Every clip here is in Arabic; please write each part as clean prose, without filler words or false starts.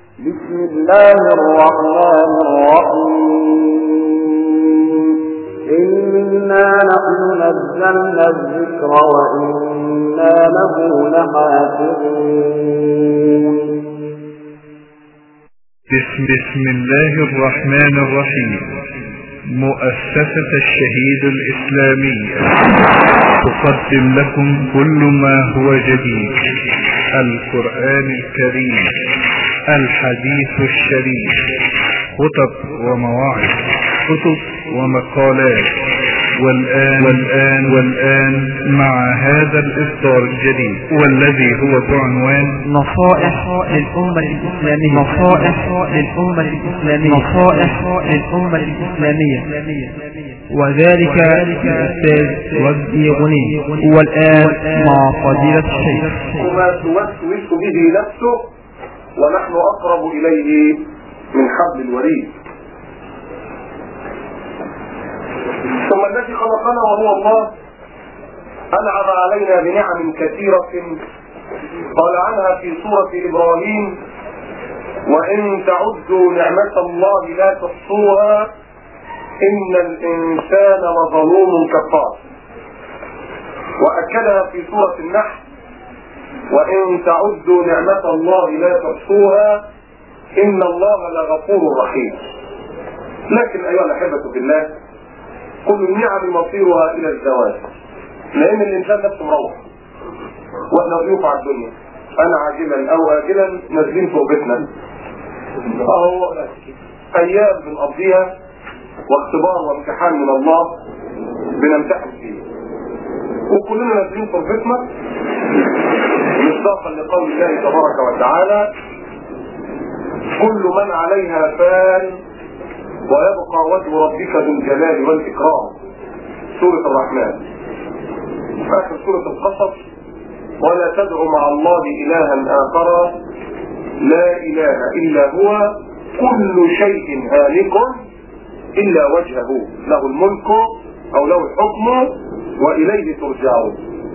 بسم الله الرحمن الرحيم. إنا نحن نزلنا الذكر وإنا له لحافظون. بسم الله الرحمن الرحيم. مؤسسة الشهيد الإسلامي تقدم لكم كل ما هو جديد: القرآن الكريم، الحديث الشريف، خطب ومواعظ، كتب ومقالات. والآن مع هذا الإصدار الجديد والذي هو بعنوان نصائح للأمة الإسلامية، وذلك الأستاذ وجدي غني. والآن مع فضيلة الشيخ. وما توسوس به نفسه ونحن أقرب إليه من حبل الوريد. ثم الذي خلقنا وهو الله أنعم علينا بنعم كثيرة قال عنها في سورة إبراهيم: وإن تعدوا نعمة الله لا تحصوها إن الإنسان لظلوم كفار. وأكدها في سورة النحل: وإن تعدوا نعمة الله لا تحصوها إن الله لغفور رحيم. لكن أيها الأحبة في الله، كل النعم مصيرها إلى الزوال، لأن الإنسان نفسه مروح وإحنا ضيوف على الدنيا. أنا عاجلا أو آجلا نازلين فوق بيتنا، فهو أيام بنقضيها واختبار وامتحان من الله بنمتحن فيه، وكلنا نازلين فوق بيتنا مصداقا لقول الله تبارك وتعالى: كل من عليها فان ويبقى وجه ربك ذو الجلال والإكرام. سورة الرحمن. آخر سورة القصص: ولا تدع مع الله إلها آخر لا إله إلا هو كل شيء هالك إلا وجهه له الملك أو له الحكم وإليه ترجعون.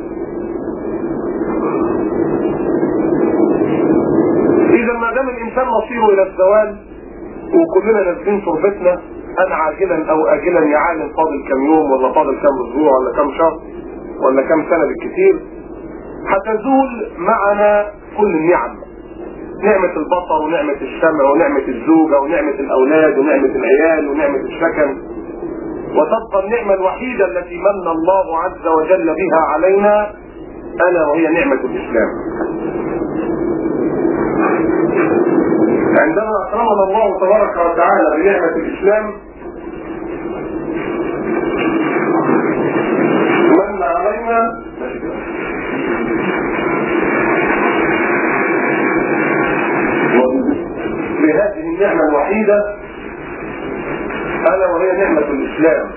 إذا ما دام الإنسان مصيره إلى الزوال وكلنا نازلين تربتنا، أنا عاجلا أو آجلا يعالم فاضل كم يوم ولا فاضل كم أسبوع ولا كم شهر ولا كم سنة بالكثير، هتزول معنا كل النعم: نعمة البصر ونعمة السمع ونعمة الزوجة ونعمة الأولاد ونعمة العيال ونعمة السكن، وتبقى النعمة الوحيدة التي من الله عز وجل بها علينا ألا وهي نعمة الإسلام. عندما أكرمنا الله تبارك وتعالى بنعمة الإسلام من علينا بهذه النعمة الوحيدة ألا وهي نعمة الإسلام.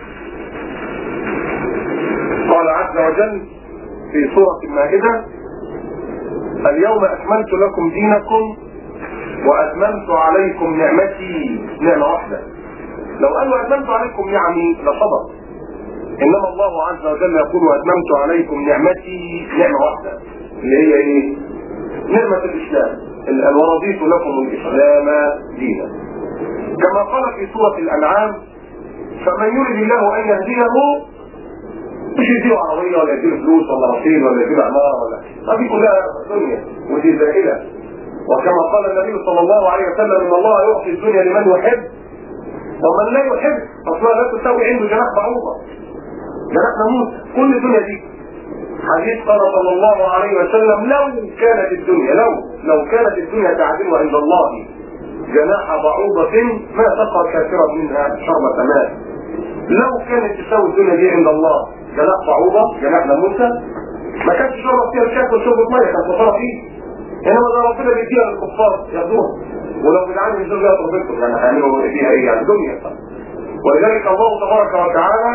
قال عز وجل في سورة المائدة: اليوم أكملت لكم دينكم وأتممت عليكم نعمتي. نعمة واحدة. لو قالوا أتممت عليكم نعمي لصدق، إنما الله عز وجل يقول: وأتممت عليكم نعمتي. نعمة واحدة اللي هي إيه؟ نعمة الإسلام. ورضيت لكم الإسلام دينا. كما قال في سورة الأنعام: فمن يريد الله أن يهديه مش يديه عربية ولا يديه فلوس ولا رصيد ولا يديه عمارة ولا هذه كلها دنيا ودي زائلة. وكما قال النبي صلى الله عليه وسلم: ان الله يعطي الدنيا لمن يحب ومن لا يحب اصلا لا تساوي عنده جناح بعوضة، جناح نموت. كل الدنيا دي حديث قال صلى الله عليه وسلم: لو كانت الدنيا تعدل عند الله جناح بعوضة ما سقى كافرا منها شربة ماء. لو كانت تساوي الدنيا دي عند الله جناح بعوضة، جناح نموسة، ما كانش شرب فيها الشاك وشربة مية، كانت مصارة فيه. انما ده ربنا بيديها للكفار ياخدوها، ولو بالعالم ينزلوا بيها تربتهم يعني هيعملوا فيها ايه يعني الدنيا. ولذلك الله تبارك وتعالى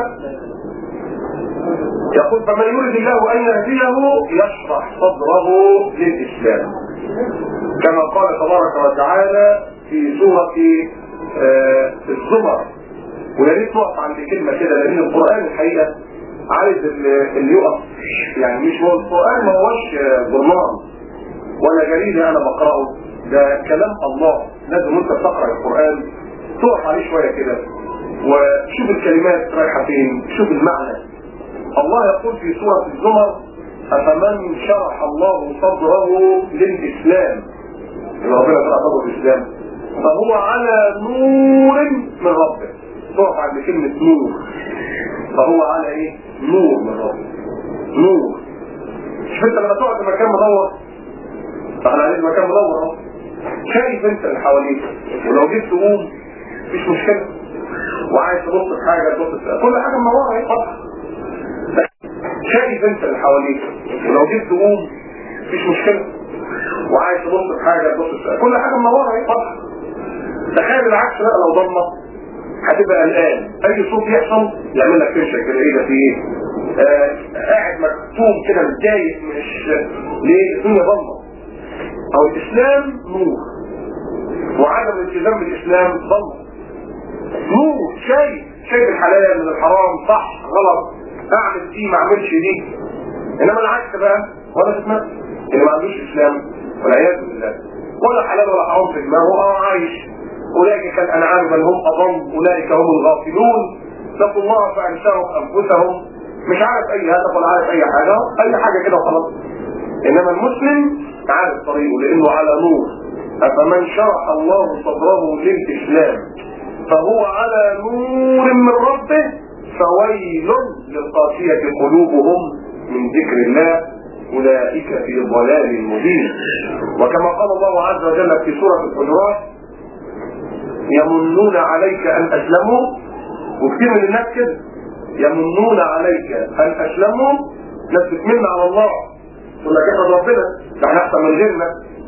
يقول: فمن يريد الله ان يهديه يشرح صدره للاسلام. كما قال تبارك وتعالى في سورة الزمر. ويا ريت نقف عند كلمة كده، لان القرآن الحقيقة عايز اللي يقف، يعني مش هو القرآن ما هوش برنامج ولا جريدة انا بقرأه، ده كلام الله. لازم وانت بتقرا القران تقف عليه شويه كده وشوف الكلمات رايحه فين، شوف المعنى. الله يقول في سوره الزمر: افمن شرح الله صدره للاسلام، ربنا شرح صدره للاسلام، فهو على نور من ربه. تقف عند كلمه نور، فهو على ايه؟ نور من ربه. نور. شوف انت لما تقعد في مكان منور، احنا عليك مكان منور اهو، شايف انت اللي حواليك، ولو جيت تقوم مفيش مشكله، وعايز تبص في حاجه تبص في كل حاجه منوره اهي خلاص. شايف انت اللي حواليك، ولو جيت تقوم مفيش مشكله، وعايز تبص في حاجه تبص في كل حاجه منوره اهي خلاص. تخيل العكس بقى، لو ضلمه هتبقى قلقان، اي صوت يحصل يعمل لك كرشه كده، ايه ده في ايه؟ قاعد مكتوم كده متضايق، مش ليه؟ الدنيا ضلمه. او الاسلام نور، وعدم الالتزام بالاسلام ضلمه. نور، شايف الحلال من الحرام، صح غلط، اعمل دي ما اعملش دي. انما العكس بقى، ولا تسمع اللي ما عندوش اسلام والعياذ بالله، ولا حلال ولا حرام في دماغه، عايش. اولئك كالانعام بل هم اضل، اولئك هم الغافلون، اتقوا الله فانساهم انفسهم، مش عارف اي هدف ولا عارف اي حاجه كده وخلاص. انما المسلم عارف طريقه لانه على نور. افمن شرح الله صدره للاسلام فهو على نور من ربه فويل للقاسية قلوبهم من ذكر الله اولئك في ضلال مبين. وكما قال الله عز وجل في سورة الحجرات: يمنون عليك ان اسلموا. وكثير من الناس كده يمنون عليك ان اسلموا، ناس بتمن على الله تقول لك احنا ربنا ده احنا احسن من غيرنا.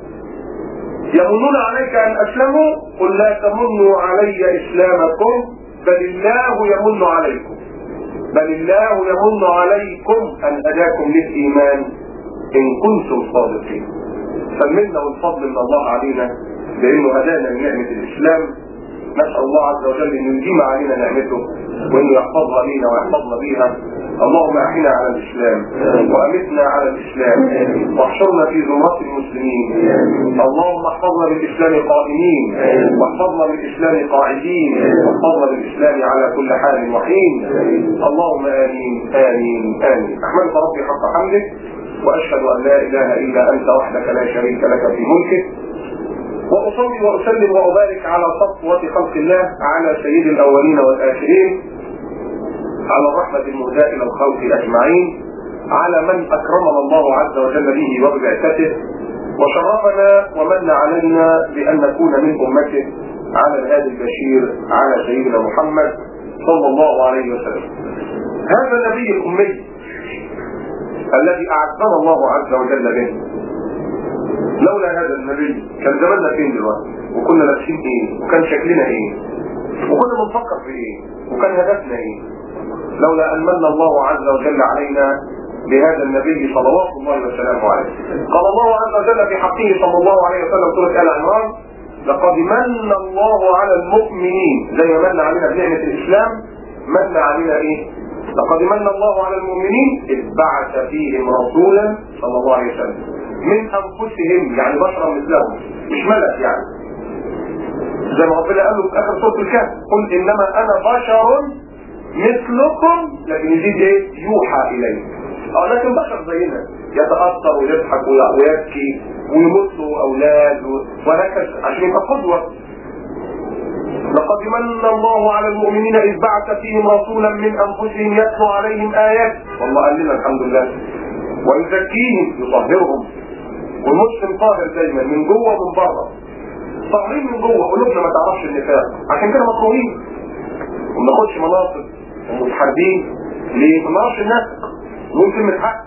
يمنون عليك ان اسلموا، قل لا تمنوا علي اسلامكم بل الله يمن عليكم، بل الله يمن عليكم ان هداكم للايمان ان كنتم صادقين. فالمنة والفضل من الله علينا لانه هدانا لنعمة الاسلام. نسأل الله عز وجل ان يديم علينا نعمته وانه يحفظها لينا ويحفظنا بيها. اللهم احينا على الاسلام وامتنا على الاسلام واحشرنا في زمرة المسلمين. اللهم احفظنا بالاسلام قائمين، واحفظنا بالاسلام قاعدين، واحفظنا بالاسلام على كل حال وحين. اللهم امين امين امين. احمدك ربي حق حمدك، واشهد ان لا اله الا انت وحدك لا شريك لك في ملكك، وأصلي وأسلم وأبارك على صفوة خلق الله، على سيد الأولين والآخرين، على الرحمة المهداة إلى الخلق أجمعين، على من أكرمنا الله عز وجل به وببعثته وشرفنا ومن علينا بأن نكون من أمته، على الهادي البشير على سيدنا محمد صلى الله عليه وسلم. هذا النبي الأمي الذي أعزنا الله عز وجل به، لولا هذا النبي كان زماننا فين دلوقتي؟ وكنا لابسين ايه؟ وكان شكلنا ايه؟ وكنا بنفكر في ايه؟ وكان هدفنا ايه؟ لولا ان من الله عز وجل علينا بهذا النبي صلوات الله وسلامه عليه. قال الله عز وجل في حقه صلى الله عليه وسلم سورة آل عمران: لقد من الله على المؤمنين، زي ما من علينا بنعمة الاسلام، من علينا ايه؟ لقد من الله على المؤمنين اذ بعث فيهم رسولا صلى الله عليه وسلم من انفسهم، يعني بشرا مثلهم، مش ملك يعني، زي ما ربنا قال له في اخر سوره الكهف: قل انما انا بشر مثلكم، لكن يزيد ايه؟ يوحى اليه. لكن بشر زينا، يتاثر ويضحك ويبكي ويموت له اولاد وهكذا عشان يبقى قدوه. لقد من الله على المؤمنين اذ بعث فيهم رسولا من انفسهم يتلو عليهم ايات، والله قال لنا الحمد لله، ويزكيهم يطهرهم. والمسلم طاهر دايما من جوه ومن بره، طاهرين من جوه، قلوبنا ما تعرفش النفاق، عشان كده مكروهين وما ناخدش مناصب ومتحاربين. ليه؟ ما نعرفش الناس، نقول كلمة حق.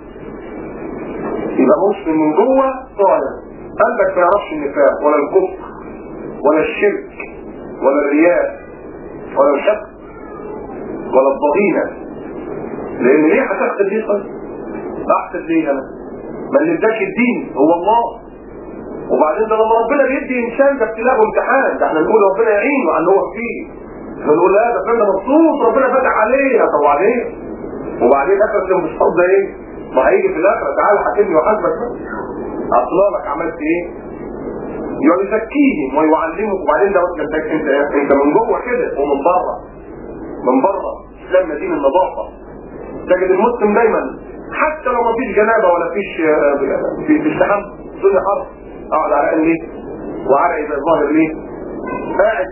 يبقى مسلم من جوه طاهر، قلبك ما يعرفش النفاق ولا الكفر ولا الشرك ولا الرياء ولا الشك ولا الضغينة. لان ليه هتحسد ليه؟ طيب احسد ليه انا؟ ما اللي اداك الدين هو الله. وبعدين ده لما ربنا بيدي انسان ده ابتلاء وامتحان، ده احنا نقول ربنا يعينه على اللي هو فيه، احنا نقول لا ده فلان مبسوط ربنا فتح عليه. طب وبعدين اخر الانبساط ده ايه؟ ما هيجي في الاخره تعالى حاكمني وحاسبك بقى، اصلالك عملت ايه؟ يزكيهم ويعلمهم. وبعدين ده انت من جوه كده ومن بره. من بره الاسلام مدين النظافه. تجد المسلم دايما حتى لو ما فيش جنابه ولا فيش في استحمام الدنيا حر، اقعد على ليه وعرق يبقى ظاهر ليه، قاعد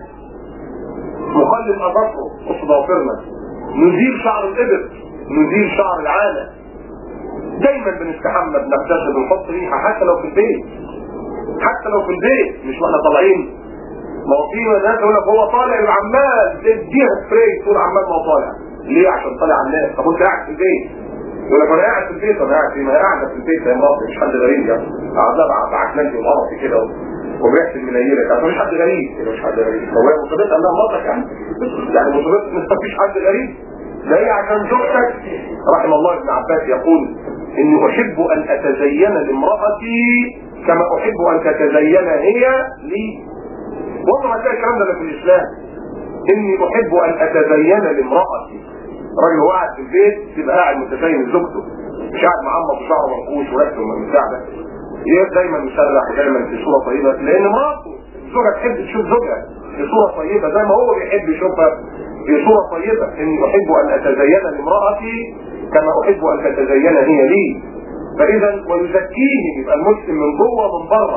مقلم اظافره قص ضوافرنا، نزيل شعر الابط، نزيل شعر العانه، دايما بنستحمى بنغتسل بنحط ريحه حتى لو في البيت، حتى لو في البيت مش واحنا طالعين. ما هو في ناس يقول لك هو طالع عمال تديها سبراي طول عمال ما هو طالع. ليه؟ عشان طالع على الناس. طب انت قاعد في البيت، يقول لك انا قاعد في البيت، انا قاعد فين؟ ما هي قاعده في البيت يا مراتي، مش حد غريب يعني، قاعده بعكنانتي وقرفي كده وبريحه المنيله كده، مش حد غريب، مش حد غريب. هو هي مصيبتها انها مراتك يعني مصيبتها مفيش حد غريب. ده هي عشان زوجتك. رحم الله ابن عباس يقول اني احب ان اتزين لامرأتي كما احب ان تتزين هي لي. والله ما تلاقي الكلام ده في الاسلام. اني احب ان اتزين لامرأتي. راجل هو قاعد في البيت تبقى قاعد متزين لزوجته، مش قاعد معمر بشعره منقوش وريحته مساعده، دايما مسرح ودايما في صوره طيبه، لان مراته الزوجه تحب تشوف زوجها في صوره طيبه زي ما هو بيحب يشوفها في صوره طيبه. اني احب ان اتزين لامرأتي كما احب ان تتزين هي لي. فاذا ويزكيني، يبقى المسلم من جوه ومن بره.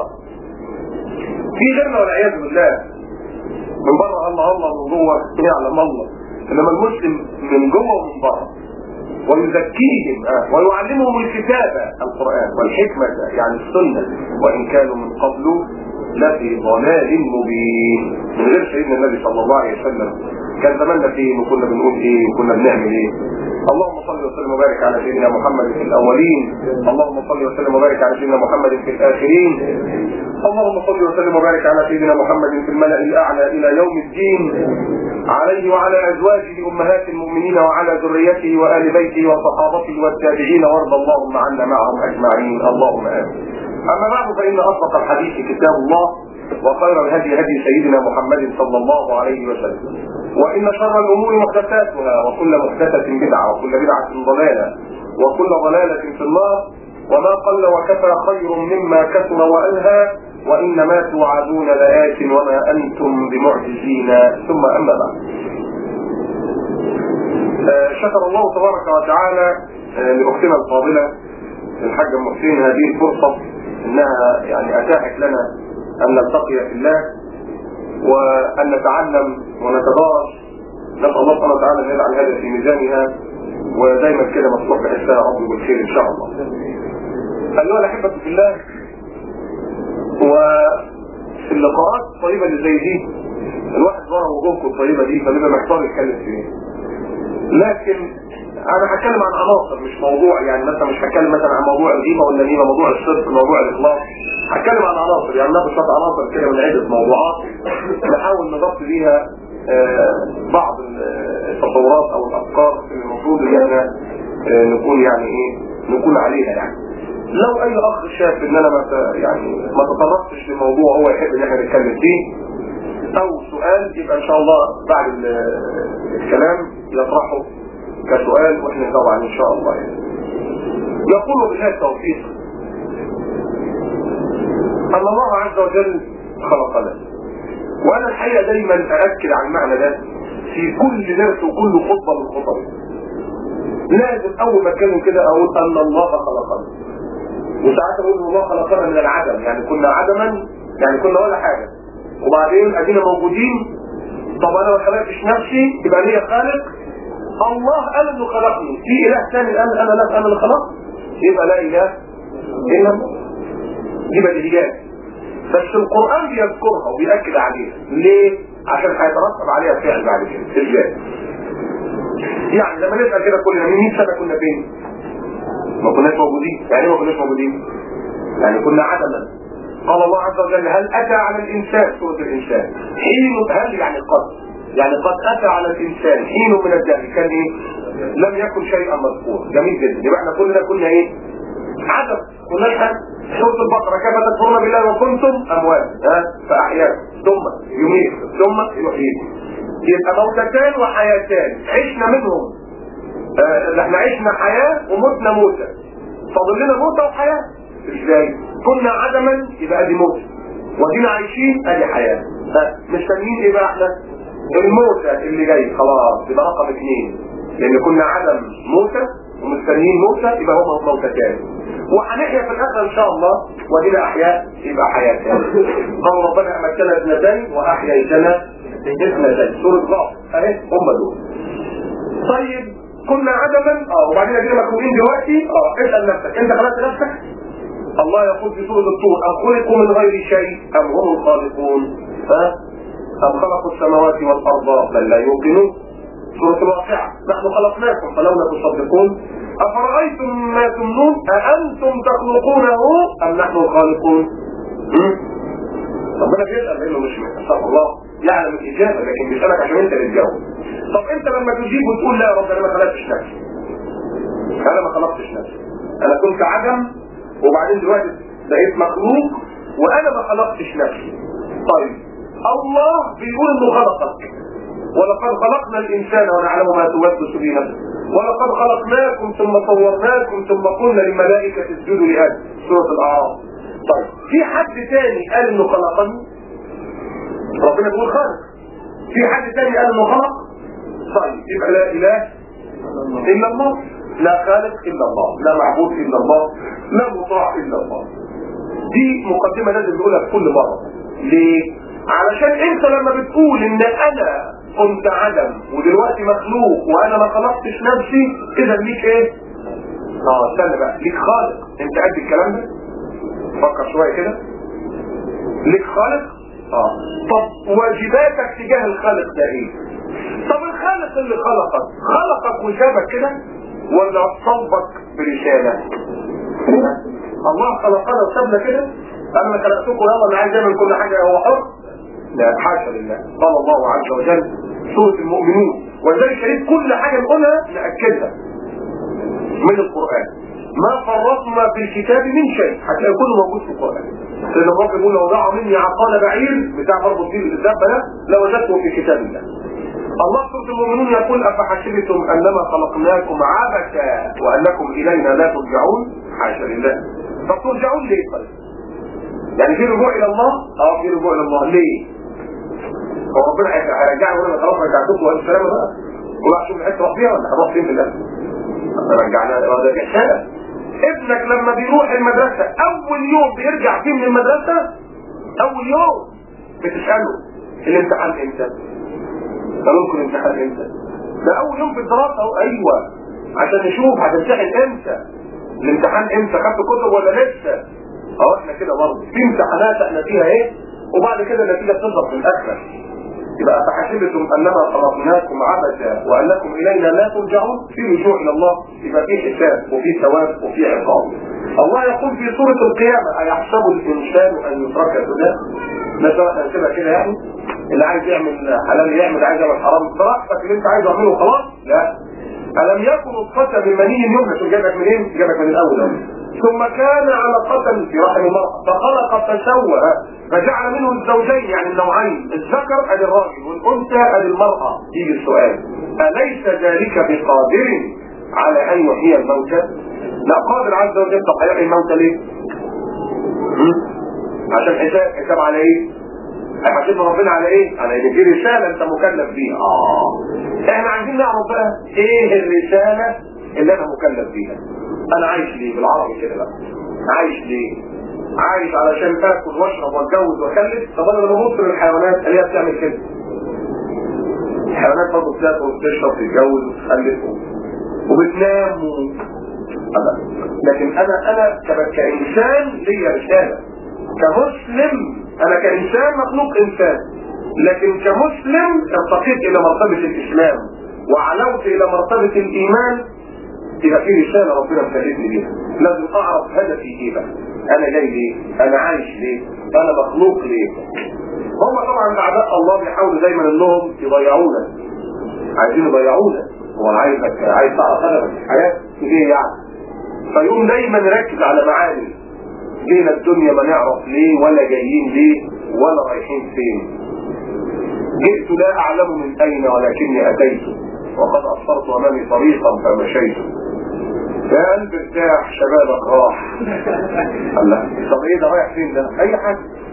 في غيرنا والعياذ بالله من بره الله الله، من جوه يعلم الله. انما المسلم من جوه ومن بره. ويزكيهم ويعلمهم الكتابة القرآن والحكمة يعني السنة، وإن كانوا من قبل لفي ضلال مبين. من غير سيدنا النبي صلى الله عليه وسلم كان زماننا فين وكنا بنقول ايه وكنا بنعمل ايه. اللهم صل وسلم وبارك على سيدنا محمد في الأولين، اللهم صل وسلم وبارك على سيدنا محمد في الآخرين، اللهم صل وسلم وبارك على سيدنا محمد في الملأ الأعلى إلى يوم الدين، عليه وعلى أزواجه أمهات المؤمنين وعلى ذريته وآل بيته وصحابته والتابعين، وارض اللهم عنا معهم أجمعين اللهم آمين. أما بعد فإن أصدق الحديث كتاب الله، وخير الهدي هدي سيدنا محمد صلى الله عليه وسلم، وإن شر الأمور محدثاتها، وكل محدثة بدعة، وكل بدعة ضلالة، وكل ضلالة في النار. وما قل وكفى خير مما كثر وألهى، وإنما توعدون لآت وما أنتم بمعجزين. ثم أما بعد، شكر الله تبارك وتعالى لأختنا الفاضلة الحاجة محسين هذه الفرصة، إنها يعني أتاحت لنا أن نلتقي في الله وأن نتعلم ونتدارس. نسأل الله سبحانه وتعالى أن يجعل هذا في ميزانها، ودايما كده مصلوح بحسها ربي بالخير إن شاء الله. أيها الأحبة في الله، وفي اللقاءات الطيبة اللي زي دي الواحد ظهر وجوهكم الطيبة دي فبيبقى محتار يتكلم فيه. لكن أنا هتكلم عن عناصر مش موضوع، يعني مثلا مش هتكلم مثلا عن موضوع الغيبة والنميمة، موضوع الصدق، موضوع الإخلاص. هتكلم عن عناصر، يعني ناخد شوية عناصر كده من عدة موضوعات نحاول نغطي بيها بعض التصورات أو الأفكار اللي المفروض إن احنا نكون يعني إيه نكون عليها. يعني لو أي أخ شاف إن أنا ما تطرقتش لموضوع هو يحب إن احنا نتكلم فيه أو سؤال، يبقى إن شاء الله بعد الكلام يطرحه كسؤال واحنا طبعا ان شاء الله. يقول بالله التوفيق ان الله عز وجل خلقنا، وانا الحقيقه دايما ااكد على المعنى ده في كل درس وكل خطبه من خطبي. لازم اول ما اتكلم كده اقول ان الله خلقنا، وساعات اقول الله خلقنا من العدم، يعني كنا عدما، يعني كنا ولا حاجه، وبعدين ادينا موجودين. طب انا ما خلقتش نفسي يبقى ليا خالق. الله قال انه خلقني، في اله ثاني قال انا اللي خلقت، يبقى لا اله الا الله. يبقى الاجابه بس القران بيذكرها وبيأكد عليها. ليه؟ عشان هيترتب عليها فعل بعد كده. ازاي؟ يعني لما نسال كده كلنا من 100 سنه كنا فين؟ ما كناش موجودين. يعني ما كناش موجودين، يعني كنا عدما. قال الله عز وجل هل اتى على الانسان، سوره الانسان، حين، هل يعني قد اتى على الانسان حين من الدهر كان ايه؟ لم يكن شيئا مذكورا. جميل جدا. يبقى احنا كلنا كنا ايه؟ عدم. كنا احنا سوره البقره كيف تكفرون بالله وكنتم اموات فاحياكم ثم يميت ثم يحييكم. يبقى موتتان وحياتان عشنا منهم. احنا عشنا حياه ومتنا موته، فاضل لنا موته وحياه. ازاي؟ كنا عدما يبقى دي موت، ودينا عايشين ادي حياه. مستنيين ايه بقى احنا؟ الموتى اللي جاي خلاص يبقى رقم 2، لان كنا عدم موتى ومستنيين موتى، يبقى هم موتتان، وهنحيا في الاخره ان شاء الله ودينا احياء يبقى حياتان. قال ربنا امتنا اثنتين واحييتنا اثنتين، سوره ضعف اهي هم دول. طيب كنا عدما وبعدين ادينا مخلوقين دلوقتي. اسال نفسك انت خلقت نفسك؟ الله يقول في سوره الطور ام خلقوا من غير شيء ام هم الخالقون ام خلقوا السماوات والارض بل لا يوقنون. سوره الواقعه نحن خلقناكم فلولا تصدقون افرايتم ما تمنون اانتم تخلقونه ام نحن الخالقون. ربنا بيسال لانه مش استغفر الله يعلم الاجابه، لكن بيسالك عشان انت اللي تجاوب. طب انت لما تجيب وتقول لا يا رب انا ما خلقتش نفسي، انا ما خلقتش نفسي، انا كنت عدم وبعدين دلوقتي بقيت مخلوق وانا ما خلقتش نفسي. طيب الله بيقول انه خلقك، ولقد خلقنا الانسان ونعلم ما توسوس به نفسه، ولقد خلقناكم ثم صورناكم ثم قلنا للملائكه اسجدوا لآدم، سوره الاعراف. طيب في حد تاني قال انه خلقني؟ ربنا بيقول خالق. في حد تاني قال انه خلق؟ طيب يبقى لا اله الا الله، لا خالق الا الله، لا معبود الا الله، لا مطاع الا الله. دي مقدمه لازم نقولها في كل مره. ليه؟ علشان انت لما بتقول ان انا كنت عدم ودلوقتي مخلوق وانا ما خلقتش نفسي، اذا ليك ايه؟ استنى بقى، ليك خالق. انت قد الكلام ده؟ فكر شويه كده. ليك خالق؟ طب واجباتك تجاه الخالق ده ايه؟ طب الخالق اللي خلقك وجابك كده ولا صلبك برسالة؟ الله خلقنا وسابنا كده؟ انا ما خلقتكم يلا انا عايز اعمل كل حاجه هو حر؟ لا حاشا لله. قال الله عز وجل سورة المؤمنون، وذلك شريط كل حاجه نقولها ناكدها من القران، ما فرطنا في الكتاب من شيء حتى يكون موجود في القران. لان الرب يقول لو ضاع مني عقال بعير بتاع برضه فيه الدابه ده لوجدته في كتاب الله. الله سورة المؤمنون يقول أفحسبتم أنما خلقناكم عبثا وأنكم إلينا لا ترجعون؟ حاشا لله. طب ترجعون ليه طيب؟ يعني في رجوع إلى الله؟ في رجوع إلى الله. ليه؟ هو ربنا هيرجعني وأنا خلاص رجعتكم وأنتم السلامة بقى؟ ولا شوف الحته تروح فيها ولا هتروح فين في الاخر؟ رجعنا ده احسان. ابنك لما بيروح المدرسه اول يوم بيرجع فيه من المدرسه، اول يوم بتساله الامتحان امتى؟ قالوا لكم الامتحان امتى؟ ده اول يوم في الدراسه. ايوه عشان نشوف هتمتحن امتى، الامتحان امتى، خدت كتب ولا لسه؟ احنا كده برضه في امتحانات احنا فيها ايه، وبعد كده النتيجه بتظهر في الاخر. يبقى فحسبتم انما خلقناكم عبثا وانكم الينا لا ترجعون، في رجوع الى الله، يبقى في حساب وفي ثواب وفي عقاب. الله يقول في سوره القيامه ايحسب الانسان ان يترك سدى؟ مثلا كده يعني اللي عايز يعمل حلال يعمل، عايز يعمل حرام براحتك، اللي انت عايزه اعمله خلاص. لا، الم يكن نطفه من مني يمنى، شو جابك منين؟ جابك من الاول. ثم كان علقة في رحم المرأة فخلق فسوى فجعل منه الزوجين يعني النوعين، الذكر ادي الراجل والانثى ادي المرأة. يجي السؤال اليس ذلك بقادر على ان يحيي الموتى؟ لا، قادر عز وجل. طب هيحيي الموتى ليه؟ عشان حساب على ايه؟ هيحاسبنا ربنا على ايه؟ على ان دي رسالة انت مكلف بيها. احنا عايزين نعرف بقى ايه الرسالة اللي انا مكلف بيها. انا عايش ليه؟ بالعربي كده بقى، عايش ليه؟ عايش علشان اكل واشرب واتجوز واخلف. طب انا لما ببص للحيوانات اللي هي بتعمل كده، الحيوانات برضه بتاكل وبتشرب وتتجوز وتخلف وبتنام لكن انا كانسان ليا رساله. كمسلم انا كانسان مخلوق انسان، لكن كمسلم ارتقيت الى مرتبه الاسلام وعلوت الى مرتبه الايمان. يبقى في رساله ربنا مكلفني بيها، لازم اعرف هدفي ايه بقى، انا جاي ليه، انا عايش ليه، انا مخلوق ليه. هم طبعا اعداء الله بيحاولوا دايما انهم يضيعونا، عايزين يضيعونا. هو عايز تعرف هدفك في الحياه ايه يعني، فيقوم دايما يركز على معاني جينا الدنيا ما نعرف ليه ولا جايين ليه ولا رايحين فين. جئت لا اعلم من اين ولكني اتيت وقد أبصرت أمامي طريقا فمشيت. يا قلب ارتاح شبابك راح. الله، طب ايه ده رايح فين ده؟ أي حاجة.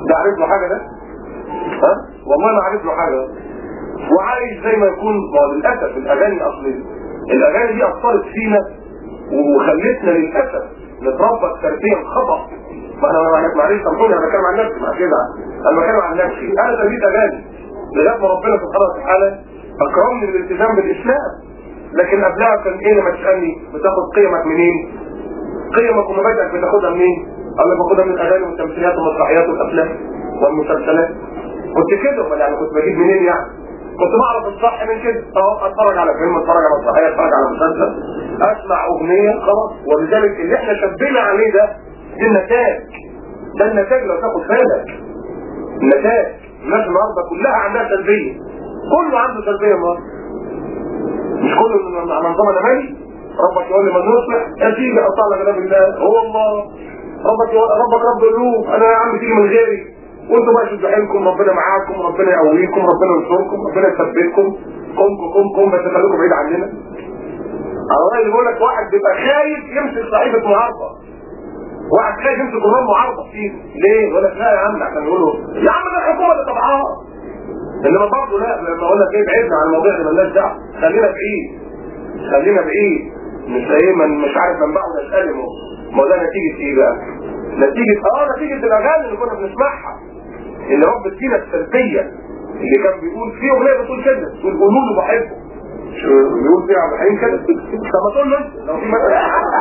ده عارف له حاجه ده؟ ها؟ والله ما عارف له حاجه. وعايش زي ما يكون. للاسف الاغاني اصليه، الاغاني دي اثرت فينا وخلتنا للاسف نتربى التربيه الخطا. فانا معلش سامحوني، انا بتكلم عن نفسي، مع كده انا بتكلم عن نفسي. انا تربيت اغاني لغايه ما ربنا سبحانه وتعالى اكرمني بالالتزام بالاسلام. لكن قبلها كان ايه لما تسالني بتاخد قيمك منين؟ قيمك ومبادئك بتاخدها منين؟ قال لك باخدها من الاغاني والتمثيليات والمسرحيات والافلام والمسلسلات. كنت كده يعني، كنت بجيب منين يعني؟ كنت بعرف الصح من كده. اتفرج على فيلم، اتفرج على مسرحيه، اتفرج على مسلسل، اسمع اغنيه، خلاص. ولذلك اللي احنا شبينا عليه ده النتاج. ده النتاج لو تاخد بالك. النتاج الناس النهارده كلها عندها سلبيه، كله عنده سلبيه النهارده. مش كله على نظام مالي. ربك يقول لي من يصلح يا سيدي اطلع كلام الله، هو الله. ربك رب قلوب، انا يا عم تيجي من غيري وانتوا بقى شدوا حيلكم، ربنا معاكم، ربنا يقويكم، ربنا ينصركم، ربنا يثبتكم. قومكم بس خليكم بعيد عننا. الله اللي بيقول لك واحد بيبقى خايف يمسك صحيفه معارضه، واحد خايف يمسك عنوان معارضه فيه ليه؟ يقول لك لا يا عم عشان يقولوا يا عم ده الحكومه اللي طبعها. انما برضه لا، لما اقول لك ايه بعيدنا عن المواضيع اللي مالناش دعوه، خلينا بعيد، خلينا بعيد. مش ايه مش عارف منبعه نسالمه. ما ده نتيجه ايه بقى؟ نتيجه الاغاني اللي كنا بنسمعها اللي ربت فينا السلبيه. اللي كان بيقول في اغنيه بتقول كده، تقول قولوا له بحبه، بيقول فيها عبد الحليم كده. طب ما تقول له انت لو في مثلا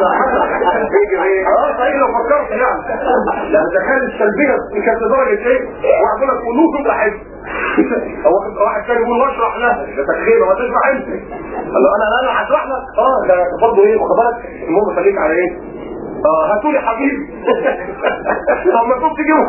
صحيح لو فكرت يعني تخيل السلبيه كانت لدرجه ايه؟ واحد يقول لك قولوا له بحبه، واحد ثاني يقول واشرح لها. ده تخيل ما تشرح انت. انا هشرح لك. ده برضه ايه واخد بالك؟ المهم خليك على ايه؟ هاتولي حبيبي. طب ما كنت تجيبه.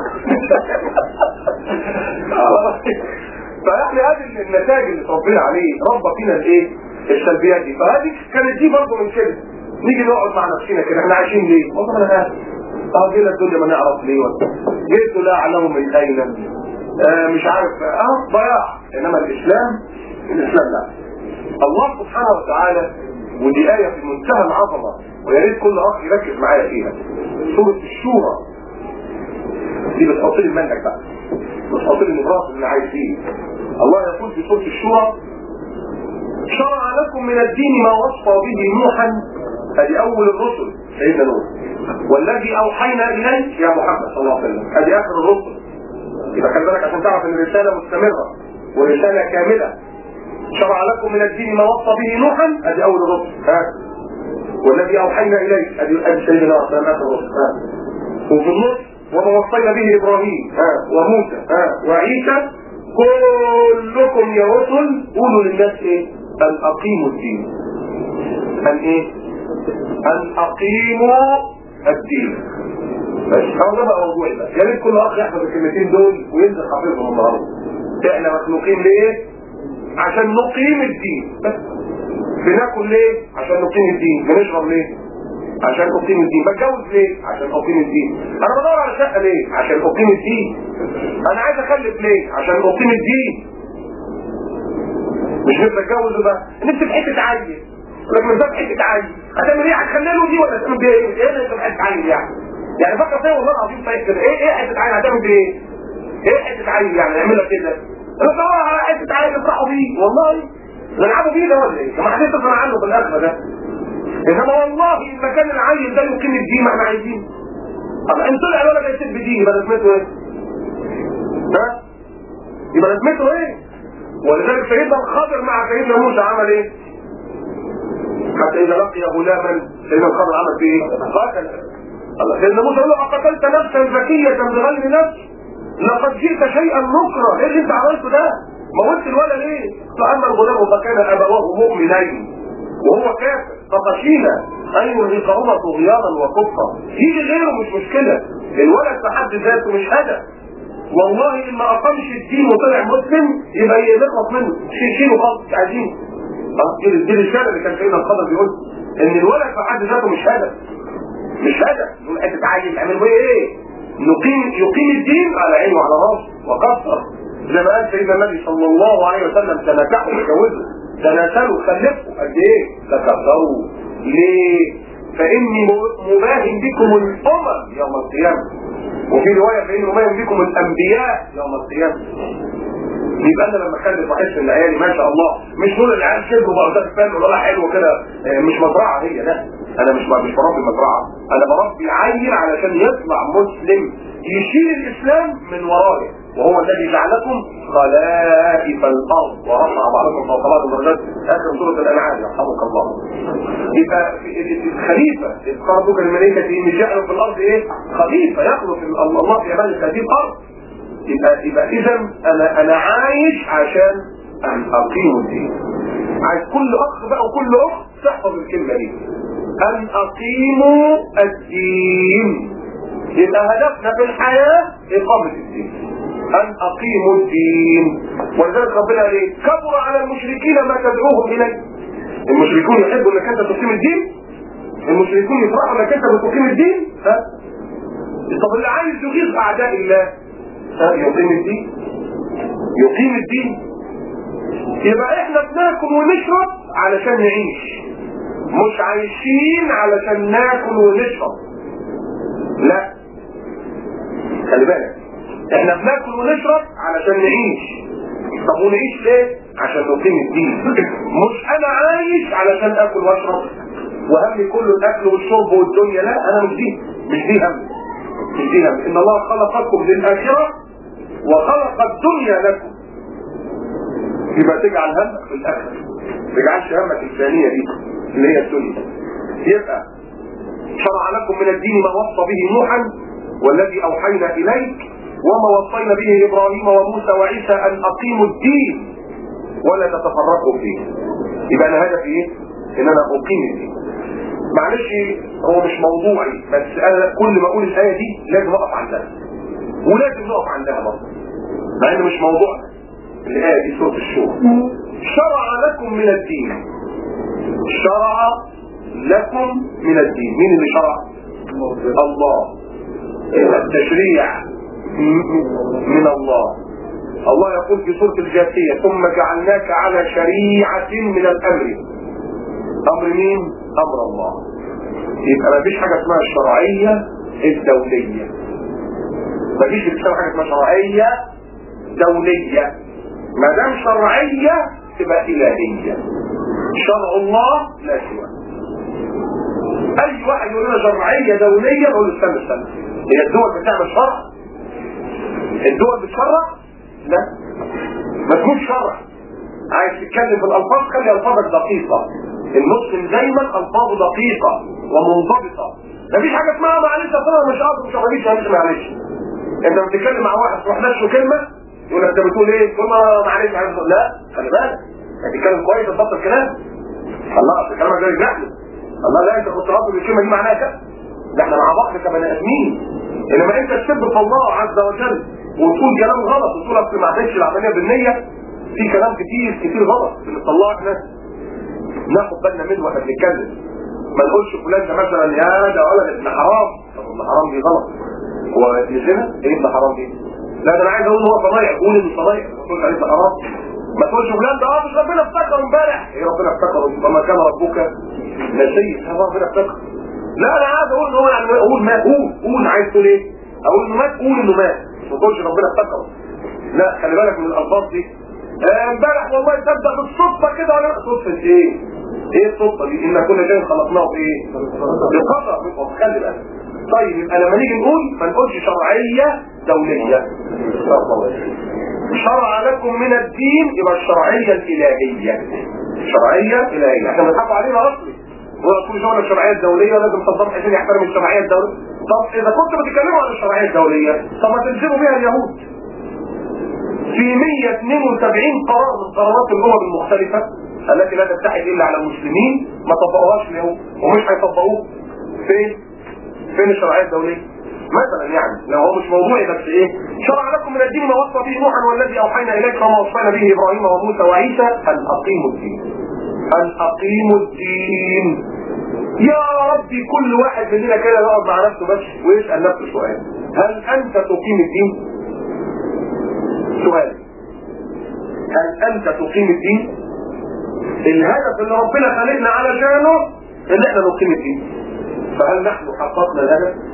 فاحنا هذه النتائج اللي تربينا عليه ربى فينا الايه؟ السلبيات دي. فهذه كانت دي برضه من كده. نيجي نقعد مع نفسنا كده، احنا عايشين ليه؟ والله انا عارف. جينا الدنيا ما نعرف ليه، جيت لا اعلم من اين. مش عارف ضياع. انما الاسلام لا. الله سبحانه وتعالى، ودي آية في منتهى العظمة ويا ريت كل اخ يركز معايا فيها. سورة الشورى دي بتحط لي المنهج بقى، بتحط لي النظام اللي عايز فيه. الله يقول في سورة الشورى: شرع لكم من الدين ما وصى به نوحا، ادي اول الرسل سيدنا نوح، والذي اوحينا اليك يا محمد صلى الله عليه وسلم، ادي اخر الرسل. يبقى خلي بالك عشان تعرف ان الرساله مستمره ورساله كامله. شرع لكم من الدين ما وصى به نوحا، ادي اول الرسل، والذي اوحينا اليك ادي سيدنا نوح اخر الرسل. وفي النص وما وصينا به ابراهيم وموسى وعيسى، كلكم يا رسل قولوا للناس ايه؟ ان اقيموا الدين. ان ايه؟ ان اقيموا الدين. بس هو ده بقى موضوعي بقى. يا ريت كل اخ يحفظ الكلمتين دول وينزل حافظهم النهارده. احنا مخلوقين ليه؟ عشان نقيم الدين بس. بناكل ليه؟ عشان نقيم الدين. بنشرب ليه؟ عشان اقيم الدين. بتجوز ليه؟ عشان اقيم الدين. انا بدور على شقه ليه؟ عشان اقيم الدين. انا عايز اخلف ليه؟ عشان اقيم الدين. مش بتجوز بقى نفسي في حته عيل، لكن مش في حته عيل هتعمل ايه؟ هتخلي له دي ولا هتعمل بيها ايه؟ ايه انت في حته عيل يعني فكر فيها والله العظيم. طيب كده ايه حته عيل هتعمل بيه ايه؟ ايه حته عيل يعني نعملها كده؟ انا بدور على حته عيل يفرحوا بيه والله، نلعبوا بيه ده ولا ايه؟ ما حدش يسمع عنه في الاخره ده. انما والله ان كان العيل ده يقيم الدين ما احنا عايزين. طب ان طلع الولد يسيب بدين يبقى لازمته ايه؟ يبقى لازمته ايه؟ ولذلك سيدنا الخضر مع سيدنا موسى عمل ايه؟ حتى اذا لقي غلاما سيدنا الخضر عمل فيه ايه؟ قتل. سيدنا موسى يقول له: اقتلت نفسا زكية بغير نفس لقد جئت شيئا نكرا. ايه اللي انت عملته ده؟ موتت الولد ليه؟ فاما الغلام فكان ابواه مؤمنين وهو كافر فخشينا ان يرهقهما طغيانا وكفرا. يجي غيره مش مشكله، الولد في حد ذاته مش هدف. والله ان ما اقامش الدين وطلع مسلم يبقى يخلص منه، شيله خالص مش عايزينه. دي الرساله اللي كان سيدنا الخضر بيقول ان الولد في حد ذاته مش هدف. نقول حته عيل يعملوا ايه؟ يقيم الدين على عينه وعلى راسه وكثر. زي ما قال سيدنا النبي صلى الله عليه وسلم: تنكحوا وتجوزوا، تناسلوا خلفوا. قد ايه؟ تكثروا. ليه؟ فاني مباهن بكم الامم يوم القيامه. وفي روايه فان امم بكم الانبياء يوم القيامه. يبقى انا لما اخلف واحس ان عيالي ما شاء الله مش دول العيال شربوا بردات فان ولا حلو كده، مش مزرعه هي، لا انا مش بربي مزرعه، انا بربي عيل علشان يطلع مسلم يشيل الاسلام من ورايا، وهو الذي جعلكم خلائف الارض ورفع بعضكم فوق بعض درجات، اخر سوره الانعام يرحمك الله. يبقى الخليفه القرض الملائكه مش جعلوا في الارض ايه؟ خليفه يخلق الله في عباده هذه الارض. يبقى اذا انا عايش عشان اقيم الدين. عايز كل اخ بقى وكل اخت تحفظ الكلمه دي، ان اقيموا الدين. يبقى هدفنا في الحياه اقامه الدين، ان اقيموا الدين. ولذلك ربنا قال ايه؟ كبر على المشركين ما تدعوهم اليه. المشركون يحبوا انك انت تقيم الدين، المشركون يفرحوا انك انت بتقيم الدين. طب اللي عايز يغيظ اعداء الله يقيم الدين، يقيم الدين. يبقى احنا بناكل ونشرب علشان نعيش، مش عايشين علشان ناكل ونشرب. لا خلي بالك، احنا بناكل ونشرب علشان نعيش. طب ونعيش ليه؟ عشان نقيم الدين. مش انا عايش علشان اكل واشرب وهمي كله الاكل والشرب والدنيا، لا انا مش دي همي، مش دي همي. ان الله خلقكم للاخره وخلق الدنيا لكم. يبقى تجعل همك في الاخره، ما تجعلش همك الثانيه دي اللي هي الدنيا. يبقى شرع لكم من الدين ما وصى به نوحا والذي اوحينا اليك وما وصينا به ابراهيم وموسى وعيسى ان اقيموا الدين ولا تتفرقوا فيه. يبقى انا هدفي ايه؟ ان انا اقيم الدين. معلش هو مش موضوعي، بس انا كل ما اقول الايه دي لازم اقف عندها، ولازم نقف عندها برضه مع انه مش موضوعنا. الايه دي سوره الشورى. شرع لكم من الدين، شرع لكم من الدين. مين اللي شرع؟ الله. التشريع من الله. الله يقول في سورة الجاثية ثم جعلناك على شريعة من الأمر. أمر مين؟ أمر الله. يبقى ما فيش حاجة اسمها الشرعية الدولية، ما فيش حاجة اسمها شرعية دولية. ما دام شرعية تبقى إلهية. شرع الله لا سوى. أي واحد يقول لنا شرعية دولية نقول له استنى، هي الدول بتعمل شرع؟ الدول بتشرع؟ لا، ما تكونش شرع. عايز تتكلم في الألفاظ خلي ألفاظك دقيقة. المسلم دايما ألفاظه دقيقة ومنضبطة. مفيش حاجة اسمها معلش أصلا مش قادر مش هقوليش معلش. أنت بتتكلم مع واحد تروح نفسه كلمة يقول لك أنت بتقول إيه؟ تقول معلش لا خلي بالك، هتتكلم كويس تبطل الكلام. الله أصل كلامك زي الجهل. الله لا أنت كنت رافض الكلمة دي معناها كده. ده احنا مع بعض كبني آدمين. إنما أنت تسب في الله عز وجل وتقول كلام غلط وتقول أصل ما عملتش العملية بالنية، في كلام كتير غلط بنطلعه احنا ناخد بالنا منه واحنا بنتكلم. ما نقولش فلان ده مثلا يا ده ولد ابن حرام. طب ابن حرام دي غلط. هو ابن زنا؟ ايه ابن حرام دي؟ لا ده انا عايز اقول ان هو صنايع، قول انه صنايع، ما تقولش عليه حرام. ما تقولش فلان ده مش ربنا افتكره امبارح. ايه ربنا افتكره؟ وما كان ربك نسيا. ربنا افتكره. لا انا عايز اقول ان هو يعني اقول مات. قول عايز تقول ايه؟ اقول انه مات، قول انه مات. ما تقولش ربنا افتكره. لا خلي بالك من الالفاظ دي. امبارح والله تصدق بالصدفه كده ولا صدفه ايه؟ ايه الصدفه دي؟ ان كل شيء خلقناه بايه؟ بقدر. خلي بالك. طيب يبقى لما نيجي نقول ما نقولش شرعيه دوليه. شرع لكم من الدين يبقى الشرعيه الالهيه. شرعيه الهيه احنا بنحب علينا اصلي. هو كل شغل الشرعيه الدوليه لازم تنظم عشان يحترم الشرعيه الدوليه. طب اذا كنتوا بتتكلموا عن الشرعيه الدوليه طب ما تلزموا بيها اليهود. في 172 قرار من قرارات الامم المختلفه التي لا تتحد الا على المسلمين ما طبقوهاش اليهود ومش هيطبقوه. فين الشرعيه الدوليه؟ مثلا يعني لو هو مش موضوعي بس ايه؟ شرع لكم من الدين ما وصى به نوحا والذي اوحينا اليك وما وصينا به ابراهيم وموسى وعيسى ان اقيموا الدين. ان اقيموا الدين. يا ربي كل واحد مننا كده يقعد مع نفسه بس ويسال نفسه سؤال: هل انت تقيم الدين؟ سؤال: هل انت تقيم الدين؟ الهدف اللي ربنا خلقنا علشانه ان احنا نقيم الدين. فهل نحن حققنا الهدف؟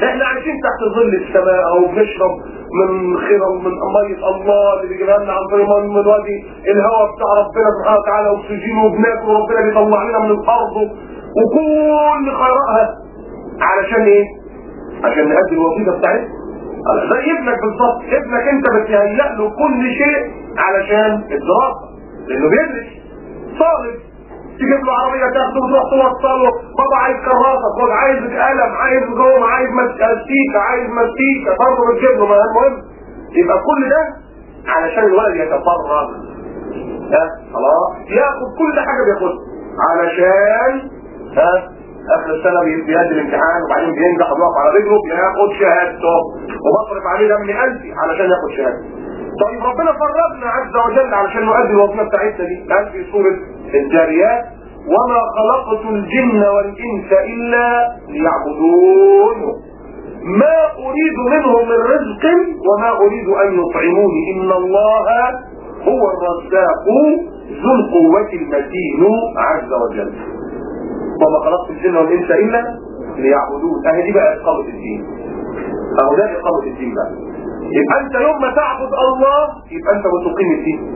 احنا عايشين تحت ظل السماء او بنشرب من خير من ميه الله اللي بيجيبها لنا عن طريق من وادي الهواء بتاع ربنا سبحانه وتعالى، اكسجين وبناكل وربنا بيطلع لنا من الارض وكل خيراتها. علشان ايه؟ عشان نأدي الوظيفه بتاعتنا. زي ابنك بالظبط، ابنك انت بتهيأ له كل شيء علشان الدراسه، لانه بيدرس. طالب تجيب له عربيه تاخده وتروح توصله، بابا عايز كراسه، خد، عايز قلم، عايز جوم، عايز مستيكه، عايز مستيكه، برضه بتجيب له. ما المهم يبقى كل ده علشان الولد يتفرغ. خلاص ياخد كل ده حاجه بياخدها علشان اخر السنه بيدي الامتحان وبعدين بينجح ويقف على رجله بياخد شهادته، وبصرف عليه دم قلبي علشان ياخد شهادته. طيب ربنا فرغنا عز وجل علشان نؤدي الوظيفه بتاعتنا دي. قال في سوره الجاريات: وما خلقت الجن والانس الا ليعبدون ما اريد منهم من رزق وما اريد ان يطعموني ان الله هو الرزاق ذو القوه المتين عز وجل. وما خلقت الجن والانس الا ليعبدون. اهي دي بقى اقامه الدين. اهو ده اقامه الدين بقى. يبقى انت يوم ما تعبد الله يبقى انت بتقيم الدين.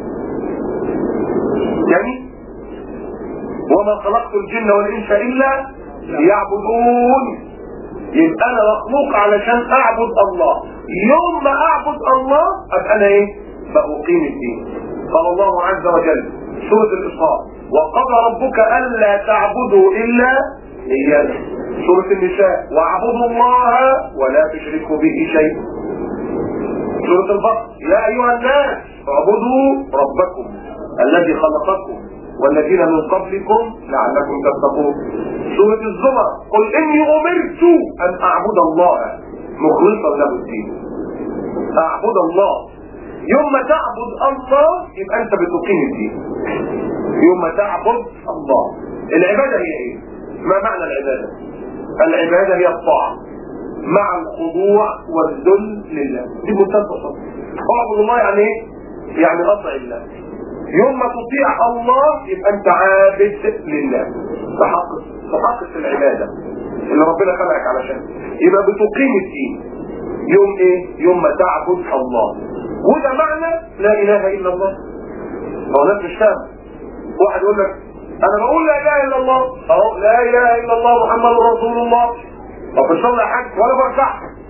يعني وما خلقت الجن والانس الا ليعبدون، يبقى انا مخلوق علشان اعبد الله. يوم ما اعبد الله ابقى انا ايه؟ بقيم الدين. قال الله عز وجل سورة الإسراء: وقضى ربك ألا تعبدوا إلا إياه. سورة النساء: واعبدوا الله ولا تشركوا به شيئا. سورة البقرة: يا أيها الناس اعبدوا ربكم الذي خلقكم والذين من قبلكم لعلكم تتقون. سورة الزمر: قل إني أمرت أن أعبد الله مخلصا له الدين. أعبد الله. يوم ما تعبد الله يبقى أنت بتقيم الدين. يوم ما تعبد الله. العبادة هي إيه؟ ما معنى العبادة؟ العبادة هي الطاعة مع الخضوع والذل لله. دي منتهى البساطة. اعبد الله يعني ايه؟ يعني اطع الله. يوم ما تطيع الله يبقى انت عابد لله. تحقق العبادة اللي ربنا خلقك علشان يبقى بتقيم الدين. يوم ايه؟ يوم ما تعبد الله. وده معنى لا اله الا الله. هو ناس مش فاهم. واحد يقول لك انا بقول لا اله الا الله، اهو لا اله الا الله محمد رسول الله، طب بتصلي حج ولا بركع،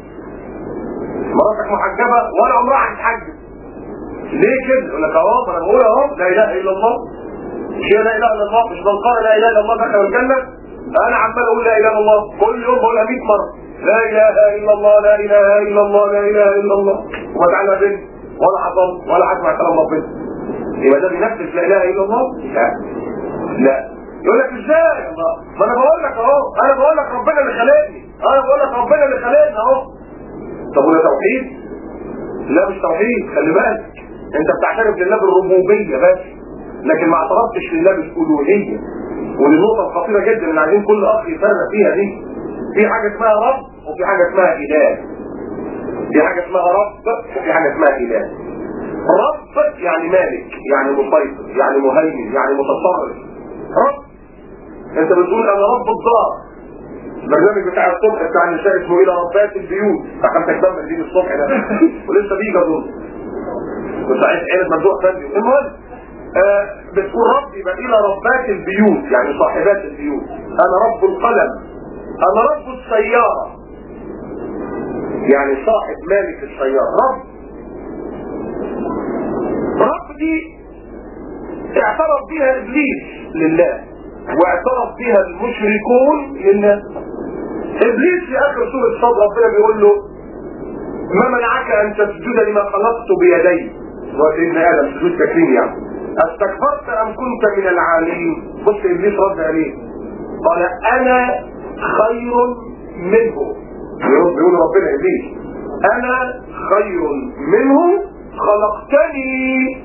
مراتك محجبه ولا عمرها هتتحج، ليه كده؟ يقول لك اهو انا بقول اهو لا اله الا الله. مش لا اله الا الله، مش من قال لا اله الا الله دخل الجنه. انا عمال اقول لا اله الا الله كل يوم، بقولها 100 مره، لا اله الا الله لا اله الا الله لا اله الا الله، وما تعالى بنت ولا حصل ولا هسمع كلام ربنا. يبقى ده بينفذ لا اله الا الله؟ لا. يقول لك ازاي؟ ما انا بقول لك اهو، انا بقول لك ربنا اللي خلقني، انا بقول لك ربنا اللي خلقنا اهو. طب وده توحيد؟ لا مش توحيد، خلي بالك. انت بتعترف لله بالربوبيه بس، لكن ما اعترفتش لله بالالوهيه. ودي نقطه خطيره جدا اللي عايزين كل اخ يفرق فيها دي. في حاجه اسمها رب وفي حاجه اسمها اله. في حاجه اسمها رب وفي حاجه اسمها اله. رب يعني مالك، يعني مسيطر، يعني مهيمن، يعني متصرف. رب انت بتقول انا رب الدار. البرنامج بتاع الصبح بتاع النساء اسمه الى ربات البيوت، دخلت تكمل دي الصبح ده ولسه بيجي اظن وساعات عينك ممدوح ثاني. المهم بتقول رب يبقى الى ربات البيوت يعني صاحبات البيوت. انا رب القلم، انا رب السياره يعني صاحب مالك السياره. رب دي اعترف بها ابليس لله واعترف بها المشركون لله. ابليس في اخر سورة الصاد ربنا بيقول له ما منعك ان تسجد لما خلقت بيدي، وسيدنا ادم سجود تكريم يعني، استكبرت ام كنت من العالين. بص ابليس رد عليه قال انا خير منه. بيقول ربنا ابليس انا خير منه خلقتني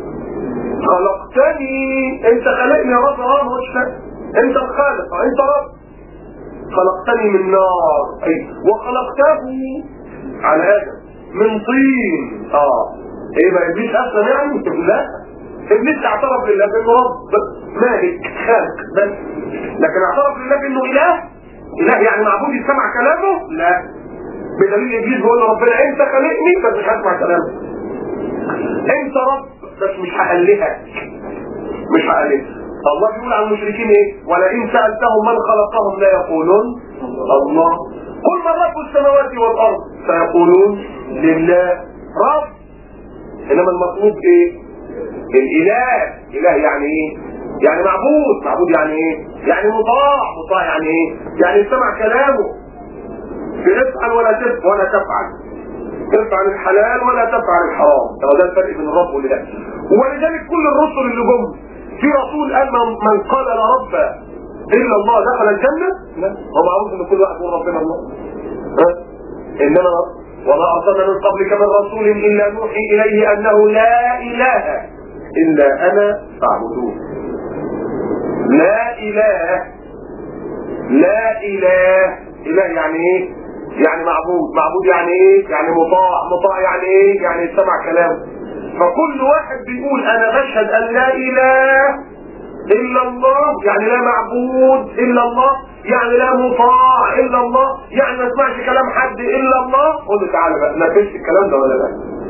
انت خلقني يا رب. مش انت الخالق، انت رب. خلقتني من نار اي وخلقته على ادم من طين. ايه بقى ابليس اصلا يعني؟ لا، ابليس اعترف لله بانه رب مالك خالق بس، لكن اعترف لله بانه اله يعني معبود يسمع كلامه؟ لا، بدليل ابليس بيقول لربنا انت خلقني بس مش هسمع كلامك، انت رب بس مش هقلدك، مش هقلدك. الله بيقول عن المشركين ايه؟ ولئن سألتهم من خلقهم لا يقولون الله، قل من رب السماوات والارض سيقولون لله رب. انما المطلوب ايه؟ الاله. اله يعني ايه؟ يعني معبود. معبود يعني ايه؟ يعني مطاع. مطاع يعني ايه؟ يعني يسمع كلامه، افعل ولا تفعل، تفعل الحلال ولا تفعل الحرام. ده الفرق بين الرب والاله. ولذلك كل الرسل اللي جم في رسول قال من قال لا رب الا الله دخل الجنه؟ لا، هو معروف ان كل واحد يقول ربنا الله. انما وما ارسلنا من قبلك من رسول الا نوحي اليه انه لا اله الا انا فاعبدون. لا اله. لا اله. اله يعني ايه؟ يعني معبود. معبود يعني ايه؟ يعني مطاع. مطاع يعني ايه؟ يعني يسمع كلامه. فكل واحد بيقول انا بشهد ان لا اله الا الله، يعني لا معبود الا الله، يعني لا مطاع الا الله، يعني ما اسمعش كلام حد الا الله. قول له تعالى بقى، نفذت الكلام ده ولا لا؟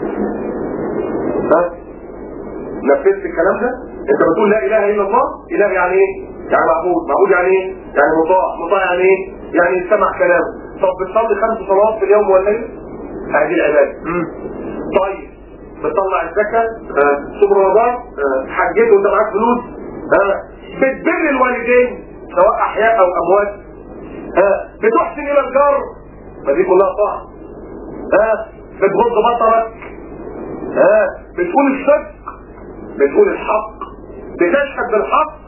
ها؟ نفذت الكلام ده؟ انت بتقول لا اله الا الله، اله يعني ايه؟ يعني معبود. معبود يعني ايه؟ يعني مطاع. مطاع يعني ايه؟ يعني يسمع كلامه. طب بتصلي 5 صلوات في اليوم والليل؟ هذه العباده. طيب بتطلع الزكاه؟ صوم رمضان؟ حجيت وانت معاك فلوس؟ بتبر الوالدين سواء احياء او اموات؟ بتحسن الى الجار؟ ما دي كلها طاعه. بتغض بصرك؟ بتقول الصدق؟ بتقول الحق؟ بتشهد بالحق؟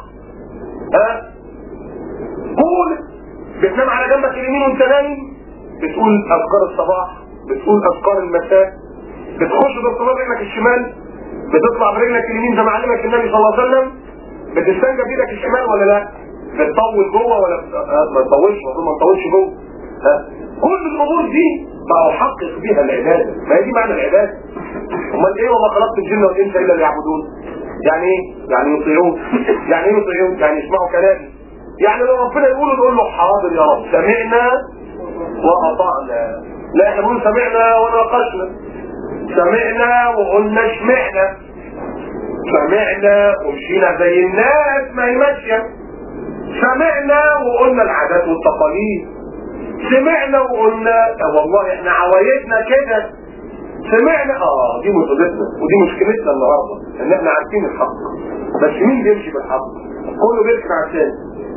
قول. بتنام على جنبك اليمين وانت نايم؟ بتقول اذكار الصباح؟ بتقول اذكار المساء؟ بتخش باستمرار برجلك الشمال؟ بتطلع برجلك اليمين زي ما علمك النبي صلى الله عليه وسلم؟ بتستنجى بايدك الشمال ولا لا؟ بتطول جوه ولا ما تطولش؟ المفروض ما تطولش جوه. كل الامور دي بحقق بيها العباده. ما هي دي معنى العباده. امال ايه؟ وما خلقت الجن والانس الا ليعبدون. يعني ايه؟ يعني يطيعون. يعني ايه يطيعون؟ يعني يسمعوا كلامي. يعني لو ربنا يقول نقول له حاضر يا رب، سمعنا واطعنا. لا احنا بنقول سمعنا وناقشنا، سمعنا وقلنا اشمعنا، سمعنا ومشينا زي الناس ما هي ماشيه، سمعنا وقلنا العادات والتقاليد، سمعنا وقلنا والله احنا عوايدنا كده، سمعنا. دي مصيبتنا ودي مشكلتنا النهارده، ان احنا عارفين الحق بس مين بيمشي بالحق؟ كله بيركن على الثاني،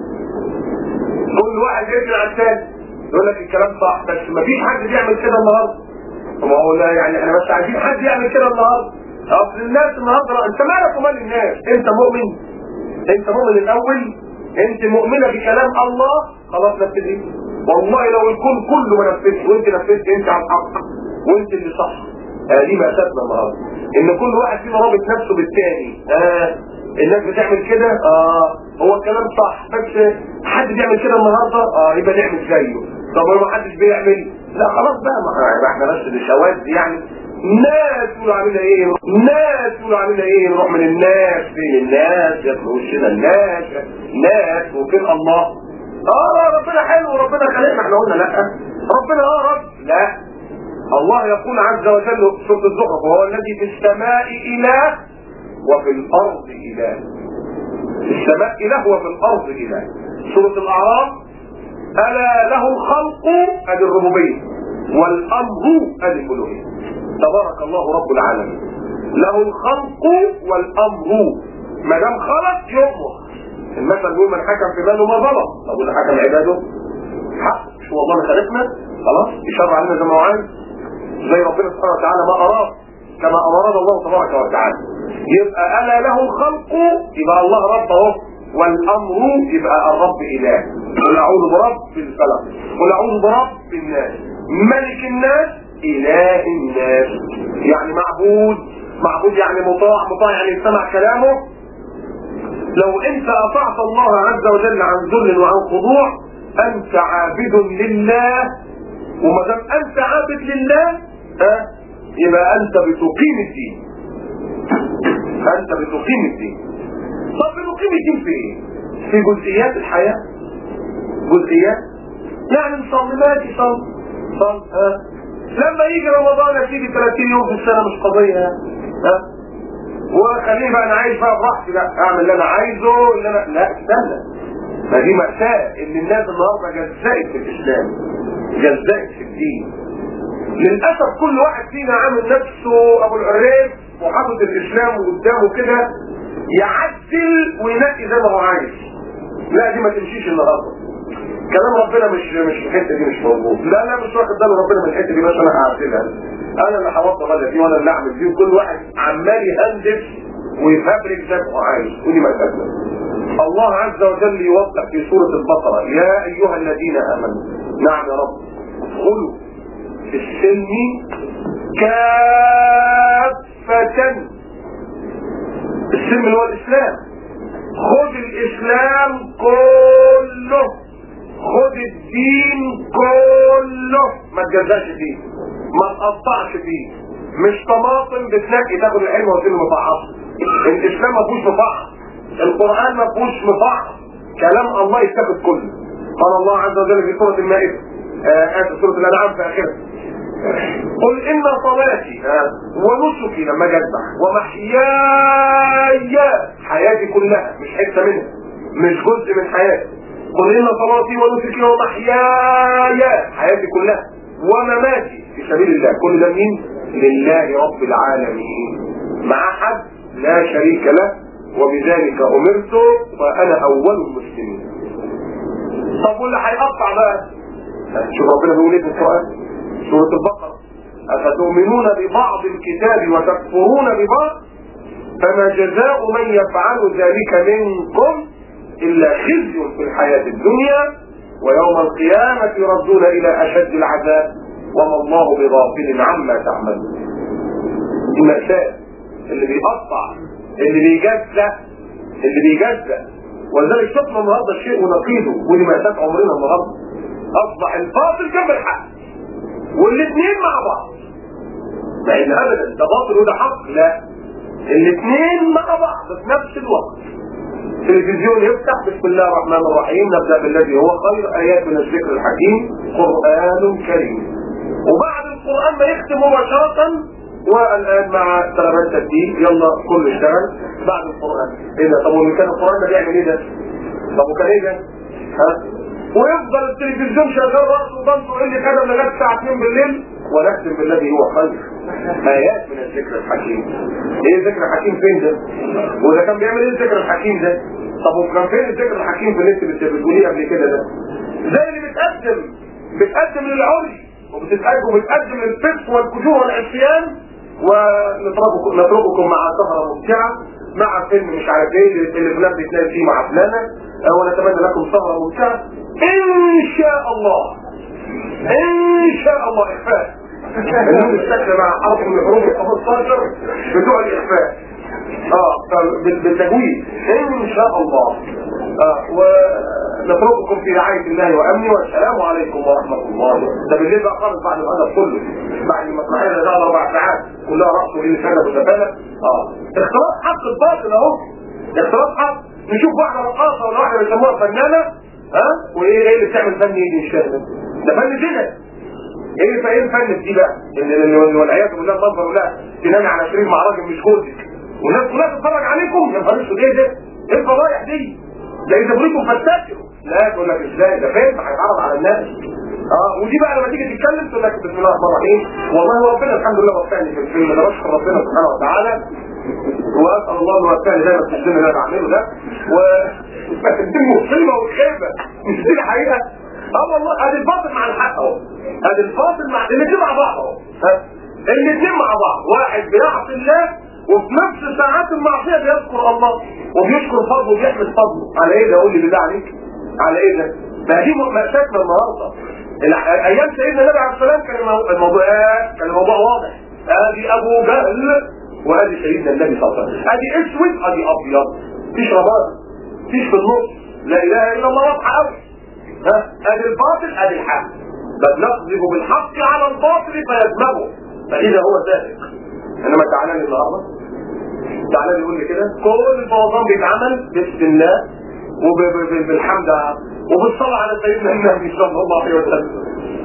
كل واحد بيركن على الثاني يقول لك الكلام صح، بس مفيش حد بيعمل كده النهارده. ما هو لا، يعني احنا بس عايزين حد يعمل كده النهارده. اصل الناس النهارده، انت مالك ومال الناس؟ انت مؤمن؟ انت مؤمن الاول؟ انت مؤمنه بكلام الله؟ خلاص نفذي. والله لو الكون كله ما نفذش وانت نفذت، انت على الحق وانت اللي صح. دي مأساتنا النهارده، ان كل واحد فينا رابط نفسه بالتاني. الناس بتعمل كده، هو الكلام صح، بس حد بيعمل كده النهارده، يبقى نعمل زيه. طب لو ما حدش بيعمل، لا خلاص بقى، ما احنا بس الشواذ يعني. ناس يقولوا عاملين ايه، ناس يقولوا عاملين ايه، نروح من الناس فين الناس، ياكلوا وشنا الناس، ناس وفين الله؟ ربنا حلو وربنا خلقنا، احنا قلنا لا، ربنا رب، لا. الله يقول عز وجل في سورة الزخرف: وهو الذي في السماء إله وفي الأرض إله. في السماء إله وفي الأرض إله. سورة الأعراف: ألا له الخلق أدي الربوبية والأمر أدي الألوهية. تبارك الله رب العالمين، له الخلق والأمر. ما دام خلق يؤمر. المثل بيقول: من حكم في باله ما ظلم. طب واللي حكم عباده حق، شو والله خلقنا خلاص يشرع علينا زي ما هو عايز، زي ربنا سبحانه وتعالى ما أراد، كما أمرنا الله تبارك وتعالى. يبقى ألا له الخلق، يبقى الله رب اهو، والأمر يبقى الرب إله. قل أعوذ برب الفلق، قل أعوذ برب الناس، ملك الناس، إله الناس. يعني معبود، معبود يعني مطاع، مطاع يعني يستمع كلامه. لو أنت أطعت الله عز وجل عن ذل وعن خضوع، أنت عابد لله. وما دام أنت عابد لله، يبقى أنت بتقيم الدين. أنت بتقيم الدين. طب بنقيم الدين في إيه؟ في جزئيات الحياة. جزئيات يعني نصلي، ماشي صل، لما يجي رمضان يا سيدي 30 يوم في السنه مش قضيه، ها؟ وخليني بقى انا عايش بقى براحتي، لا اعمل اللي انا عايزه، اللي انا لا استنى. ما دي مأساة ان الناس النهارده جزأت في الاسلام، جزأت في الدين. للاسف كل واحد فينا عامل نفسه ابو العريف وحاطط الاسلام قدامه كده يعدل وينقي زي ما هو عايز. لا دي ما تمشيش النهارده. كلام ربنا مش الحته دي مش موجود. لا مش واخد باله ربنا من الحته دي، بس انا هعدلها. انا اللي هوضب غدا دي وانا اللي اعمل دي، وكل واحد عمال يهندس ويفبرك زي ما هو عايز، ودي مسألة. الله عز وجل يوضح في سورة البقرة: يا ايها الذين امنوا، نعم يا رب، ادخلوا في السلم كافة. السلم اللي هو الاسلام، خد الاسلام كله، خد الدين كله، ما تجزاش فيه، ما تقطعش فيه. مش طماطم بتنقي تاخد العلم وتقول مفعص. الاسلام ما فيهوش مفعص، القران ما فيهوش مفعص، كلام الله يتاخد كله. قال الله عز وجل في سوره المائده، سوره الانعام في اخرها: قل ان صلاتي ونسكي، لما جذبح، ومحياي، حياتي كلها مش حته منها، مش جزء من حياتي. قل ان صلاتي ونسكي ومحياي، حياتي كلها، ومماتي في سبيل الله، كل ده مين؟ لله رب العالمين، مع حد لا شريك له، وبذلك امرت وانا اول المسلمين. طب واللي هيقطع بقى، شوف ربنا بيقول ايه في القران، سورة البقرة: أفتؤمنون ببعض الكتاب وتكفرون ببعض فما جزاء من يفعل ذلك منكم إلا خزي في الحياة الدنيا ويوم القيامة يردون إلى أشد العذاب وما الله بغافل عما تعملون. دي مأساة، اللي بيقطع، اللي بيجزأ. ولذلك شفنا النهارده الشيء ونقيضه، ودي مأساة عمرنا النهارده. أصبح الباطل جنب الحق والاثنين مع بعض. لان ابدا ده باطل وده حق، لا، الاثنين مع بعض في نفس الوقت. التلفزيون يفتح: بسم الله الرحمن الرحيم، نبدا بالذي هو خير، ايات من الذكر الحكيم، قران كريم. وبعد القران ما يختم مباشره: والان مع سلامات الترتيب، يلا كله اشتغل بعد القران. ايه ده؟ طب ومن كان القران ده بيعمل ايه ده؟ طب وكان ايه ده؟ ها؟ ويفضل التلفزيون شغال راسه وضمته اللي كده لغايه الساعه 2 بالليل، ونختم بالذي هو خير، ايات من الذكر الحكيم. ايه الذكر الحكيم فين ده؟ وده كان بيعمل ايه الذكر الحكيم ده؟ طب وكان فين الذكر الحكيم في اللي انت بتقوليه قبل كده ده؟ زي اللي بتقدم للعري وبتقدم للفسق والفجور والعصيان، ونترككم مع سهره ممتعه، مع فيلم مش عارف ايه اللي فلان بيتنام فيه مع فلانه، ونتمنى لكم سهره ممتعه ان شاء الله. اخفاء النون الساكنه مع حرف من حروف ال 15 بتوع الاخفاء، بالتجويد ان شاء الله. ونترككم في رعايه الله وامنه، والسلام عليكم ورحمه الله. ده بالليل بقى خالص بعد الغداء كله، بعد المسرحيه اللي ده 4 ساعات كلها رقص وليل سنه وزباله. اختلاط حق الباطل اهو، اختلاط حق. نشوف واحده رقاصه ولا واحده بيسموها فنانه، وايه اللي بتعمل فن ايه؟ مش فاهم. ده فن زنا. ايه الفن دي بقى؟ والعياذ بالله المنظر، لا تنامي على شريك مع راجل مش جوزك والناس كلها تتفرج عليكم، يا نهار اسود، ايه ده؟ ايه الفضايح دي؟ ده اذا بريكم فاستاكروا. لا تقول لك ازاي؟ ده فيلم هيتعرض على الناس. ودي بقى لما تيجي تتكلم تقول لك بسم الله الرحمن الرحيم. والله ربنا الحمد لله وفقني في الفيلم ده، بشكر ربنا سبحانه وتعالى، واسال الله ان يوفقني دايما في الفيلم اللي انا بعمله ده. دي مصيبه وخيبه، مش دي الحقيقه. والله ادي الباطل مع الحق اهو، ادي الباطل مع الاثنين مع بعض اهو، الاثنين مع بعض. واحد بيعصي الله وفي نفس ساعات المعصيه بيذكر الله وبيشكر فضله وبيحمد فضله. على ايه ده؟ قول لي بالله عليك، على ايه ده؟ ما دي مأساتنا النهارده. ايام سيدنا النبي عليه السلام كان الموضوع واضح. ادي ابو جهل وادي سيدنا النبي صلى الله عليه وسلم، ادي اسود ادي ابيض، مفيش رماد، مفيش في النص، لا اله الا الله، واضحه قوي. ادي الباطل ادي الحق، بل نقذف بالحق على الباطل فيدمغه فاذا هو ذلك. انما تعالى لي النهارده، تعالى لي يقول لي كده كل البوظان بيتعمل بسم الله وبالحمد وبالصلاه على سيدنا النبي صلى الله عليه وسلم.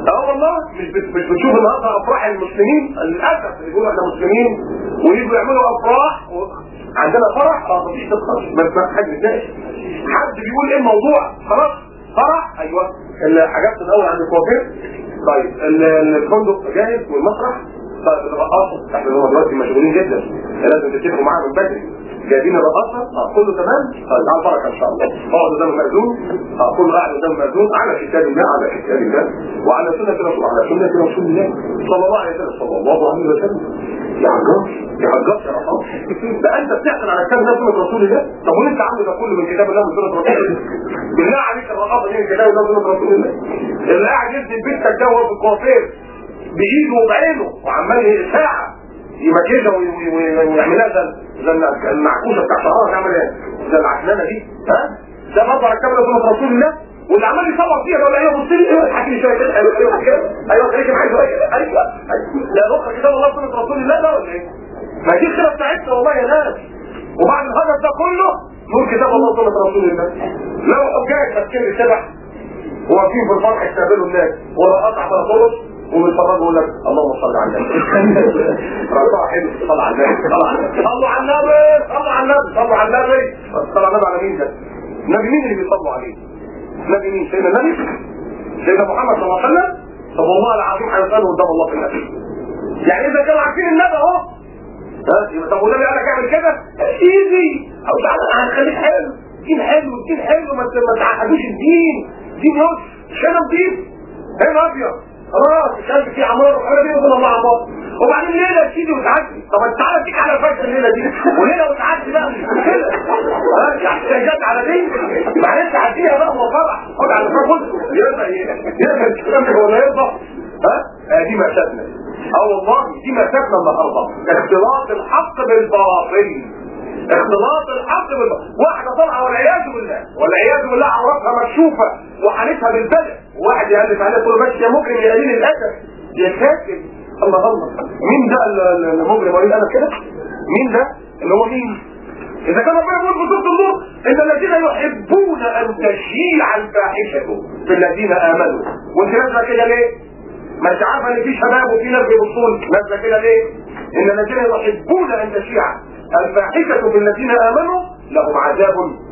والله مش بتشوف النهارده افراح المسلمين للاسف يقولوا احنا مسلمين ويجوا يعملوا افراح عندنا فرح مفيش تتخصص بس ما حد بيتناقش حد بيقول ايه الموضوع خلاص فرح ايوه الحاجات الاول عند الكوافير طيب الفندق جاهز والمسرح طيب الرقاصه احنا هم دلوقتي مشغولين جدا لازم تتفقوا معاهم من بدري جايبين الرقاصه كله تمام طيب على البركه ان شاء الله اقعد قدام المأذون كله قاعد قدام المأذون على كتاب الله على كتاب الله وعلى سنه رسول الله صلى الله عليه وسلم صلى الله عليه وسلم يا حجاج يا رقاص ده انت بتعتمد على كتاب الله سنه رسول الله طب وانت عامل ده كله من كتاب الله وسنه رسول الله بالله عليك الرقاصه دي من كتاب الله وسنه رسول الله اللي قاعد يدي بنتك ده وهو في الكوافير بايده وبعينه وعمال ساعه يمكنها ويعملها زي المعكوسه بتاع شعرها تعمل ايه؟ زي العكنانه دي ده برضه على الكاميرا سنه رسول الله واللي عمال يصور فيها ولا ايه بص لي ايه حكي لي شويه كده ايوه كده ايوه خليك معايا شويه كده ايوه لا نقرا كتاب الله سنه رسول الله ده ولا ايه؟ ما دي الخيره بتاعتنا والله يا ناس وبعد الهدف ده كله نقول كتاب الله سنه رسول الله لو حجاج ماسكين الشبح واقفين في الفرح يستقبلوا الناس ولا قطع على طرق وبالفرج يقول لك اللهم صل على النبي رفع حلو صل على النبي صلوا على النبي صلوا على النبي صلوا على النبي صلوا على النبي على مين ده؟ نبي مين اللي بيصلوا عليه؟ نبي مين؟ سيدنا النبي سيدنا محمد صلى الله عليه وسلم طب والله العظيم هيسأله قدام الله في النبي يعني اذا كانوا عارفين النبي اهو يبقى طب والنبي قال لك اعمل كده ايزي او تعالى هنخليك حلو دين حلو الدين حلو ما تعقدوش الدين دين نص شنو دين هنا ابيض خلاص الشمس فيه عمار وحاجه دي وصل الله عمار وبعدين ليله تيجي وتعدي طب انت تعالى تيجي على فجر الليله دي وليله وتعدي بقى مش مشكله احتياجات على دي معلش عديها بقى هو فرح خد على الفرح يرضى الكلام ده ولا يرضى دي مسافنا والله دي مسافنا النهارده اختلاط الحق بالباطل اختلاط الحق بالباطل واحده طالعه والعياذ بالله عورتها مكشوفه وحالتها بالبلد واحد يقلب عليها تقول بس يا مجرم يا قليل الادب يا كاتب الله مين ده المجرم وليد انا كده مين ده اللي هو مين اذا كان ربنا يقول في سوره النور ان الذين يحبون ان تشيع الفاحشه في الذين امنوا وانت نازله كده ليه ما انت عارفه ان في شباب وفي ناس بيبصون نازله كده ليه ان الذين يحبون ان تشيع الفاحشه في الذين امنوا لهم عذاب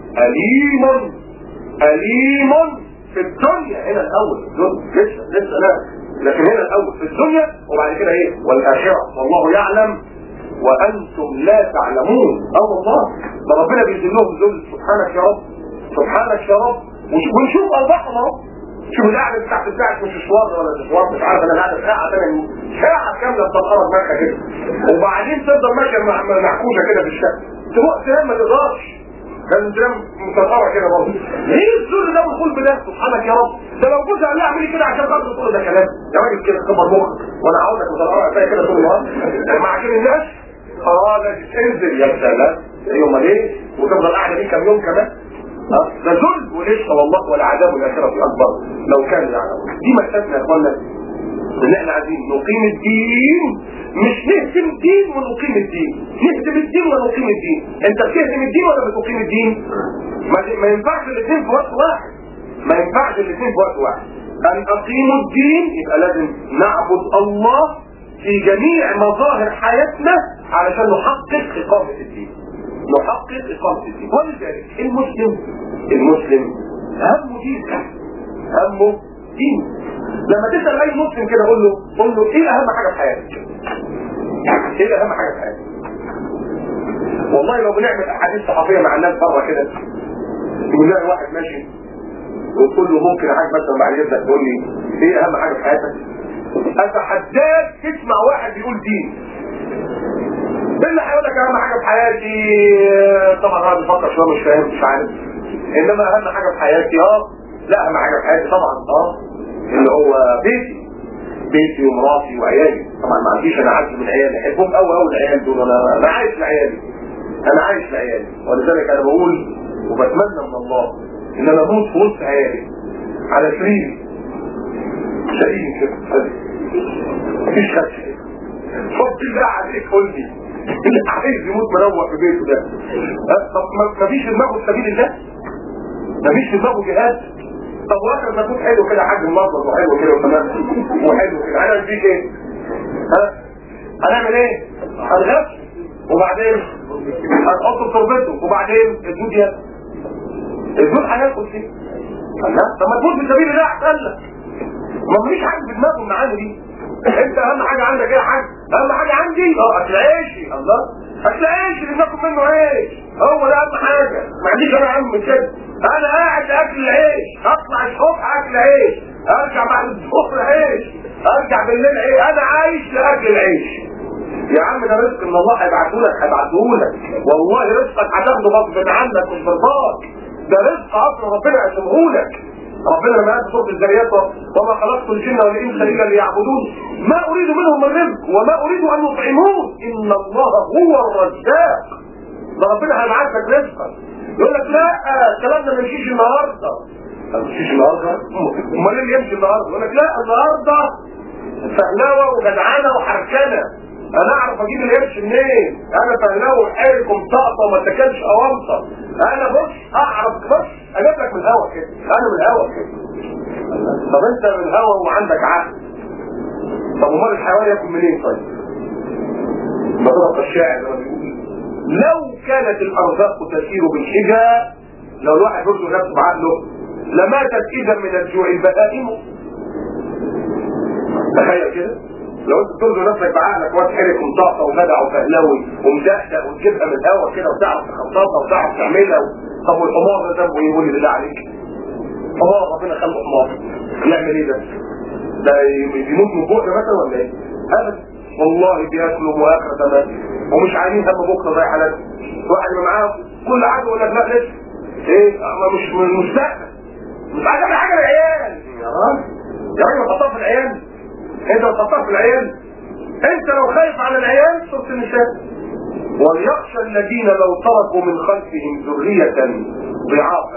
اليم في الدنيا هنا الاول لسه لا لكن هنا الاول في الدنيا وبعد كده ايه والاخره والله يعلم وانتم لا تعلمون والله ده ربنا بينزل لهم ذل سبحانك يا رب ونشوف ارواحهم اهو شوف القعده تحت بتاعك مش شوار ولا شوار مش عارف انا قاعده ساعه كامله بتتقرب معاك كده وبعدين تفضل ماشيه معكوشه كده في الشارع تنام ما تقدرش كان ده متطرع كده برضه ايه الذل ده والخلق بده سبحانك يا رب ده لو جوزها قال لي اعملي كده عشان خاطر تقول ده كلام يا راجل كده كبر مخك وانا عاوزك متطرع فيا كده طول النهار مع كل الناس لازم تنزل يا سلام يوم ليه وتفضل قاعده دي كام يوم كمان ده ذل ولسه والله والعذاب الاخره اكبر لو كان يعلمون دي مسألتنا يا اخوانا ان احنا عايزين نقيم الدين مش نهدم الدين ونقيم الدين نهدم الدين ونقيم الدين انت بتهدم الدين ولا بتقيم الدين ما ينفعش الاثنين في وقت واحد ان اقيموا الدين يبقى لازم نعبد الله في جميع مظاهر حياتنا علشان نحقق اقامه الدين ولذلك المسلم همه دين لما تسأل اي مسلم كده قول له ايه اهم حاجة في حياتك والله لو بنعمل احاديث صحفية مع الناس بره كده يقول لها واحد ماشي وتقول له ممكن حاجة مثلا بعد يبدأ تقول لي ايه اهم حاجة في حياتك اتحداك تسمع واحد بيقول دين اللي هيقول لك اهم حاجة في حياتي طبعا هذا بيفكر شوية مش فاهم مش عارف انما اهم حاجة في حياتي لا اهم حاجة في حياتي طبعا اللي هو بيتي ومراتي وعيالي طبعا ما عنديش انا عايز من عيالي احبهم قوي العيال دول انا عايش لعيالي ولذلك انا بقول وبتمنى من الله ان انا اموت في وسط عيالي على سريري شقيق كده مفيش خدش فضل الله عليك قول لي اللي عايز يموت مروق في بيته ده طب مفيش في دماغه سبيل الله مفيش في دماغه جهاد طب واخر ما تكون حلو كده حاج المطبخ وحلو كده وتمام وحلو كده هنعمل فيك ايه؟ هنعمل ايه؟ هنغش وبعدين هنحط في تربته وبعدين الدود هياكل فيه. طب ما تقول في سبيل الله احسن لك. ما فيش حاجه في دماغه المعاني دي. انت اهم حاجه عندك ايه يا حاج؟ اهم حاجه عندي اكل عيشي. الله اكل عيش اللي بناكل منه عيش هو ده اهم حاجه. ما عنديش انا اهم من كده. انا قاعد لاكل العيش، اطلع الصبح اكل عيش، ارجع بعد الظهر عيش، ارجع بالليل عيش. انا عايش لاكل العيش. يا عم ده رزق ان الله هيبعتهولك والله رزقك هتاخده غصب عنك مش برضاك. ده رزق اصلا ربنا يقسمهولك. ربنا لما قال في سوره الذريات وما خلقت الجن والانس الا ليعبدون ما اريد منهم من رزق وما اريد ان يطعمون ان الله هو الرزاق. ده ربنا هيبعت لك رزقك. يقول لك لا الكلام ده ما يمشيش النهارده. ما يمشيش النهارده؟ امال اللي يمشي النهارده؟ يقول لك لا النهارده فهلاوه وجدعانه وحركنه. انا اعرف اجيب القرش منين؟ انا فهلاوه وحارك ومطقطه وما اتكلش اوامطه. انا بص اعرف بص اجيب لك من الهوا كده. انا من الهوا كده. طب انت من الهوا وعندك عقل. طب امال الحيوان ياكل منين طيب؟ بضرب الشاعر لما بيقول لو كانت الارزاق تسير بالحجة لو الواحد برضه نفسه بعقله لماتت اذا من الجوع البهائم. تخيل كده لو انت ترضي نفسك بعقلك وتحرك ومطاطه وجدع وفهلاوي ومدقدق وتجيبها من الهوا كده وتعرف تخططها وتعرف تعملها. طب والحمار ده ذنبه ايه؟ قول لي بالله عليك. حمار ربنا خلقه حمار يعمل ايه ده؟ ده بيموت من جوع مثلا ولا ايه؟ ابدا والله بياكلوا واخره تمام ومش عارفين هم بكره رايح على واحد اللي معاه كل عدو يقول لك لا لسه ايه مش مستقبل مش عايز اعمل حاجه للعيال يا راجل. يا راجل حطها في العيال. انت حطها في العيال. انت لو خايف على العيال صرت النساء. وليخشى الذين لو تركوا من خلفهم ذرية ضعافا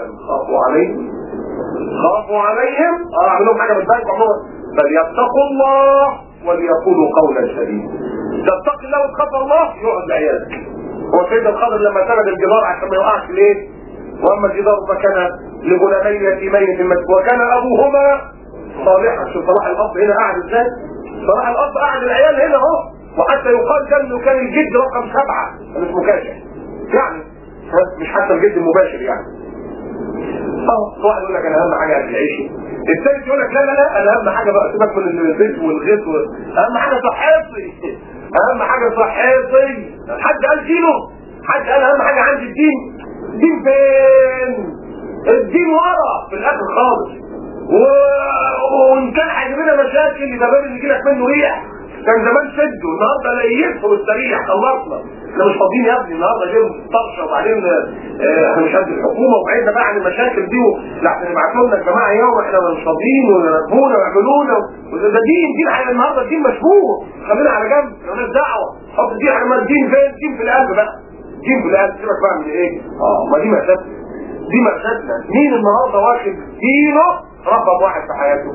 خافوا عليهم اعملوا حاجه بالبنك عموما فليتقوا الله وليقولوا قولا سديدا. تتقي الله وتخاف الله يقعد لعيالك. هو سيدنا الخضر لما سند الجدار عشان ما يوقعش ليه؟ واما الجدار فكان لغلامين يتيمين في المسجد وكان ابوهما صالحا. شوف صلاح الاب هنا قاعد ازاي؟ صلاح الاب قاعد العيال هنا اهو. وحتى يقال انه كان الجد رقم 7 مش مكاشف يعني مش حتى الجد المباشر يعني. واحد يقول لك انا اهم حاجه اكل عيشي. الثالث يقول لك لا انا اهم حاجه بقى سيبك من الزيت والغيط اهم حاجه صحتي. اهم حاجه صحتي. حد قال دينه؟ حد قال اهم حاجه عندي الدين؟ الدين فين؟ الدين ورا في الاخر خالص. وان كان هيجيب لنا مشاكل يبقى باب اللي يجي لك منه ريح. كان زمان سده النهارده لقيته بالسريع خلصنا. احنا مش فاضيين يا ابني النهارده جايبوا طرشه وبعدين احنا مش قد الحكومه وبعدنا بقى عن المشاكل دي لا يبعتوا لنا الجماعه يوم احنا مش فاضيين ويربونا ويعملونا وده دين النهارده الدين مشبوه. خلينا على جنب مالناش دعوه. حط الدين على الدين فين؟ الدين في القلب بقى. الدين في القلب سيبك بقى من ايه؟ ما دي مأساتنا. مين النهارده واخد دينه رقم واحد في حياته؟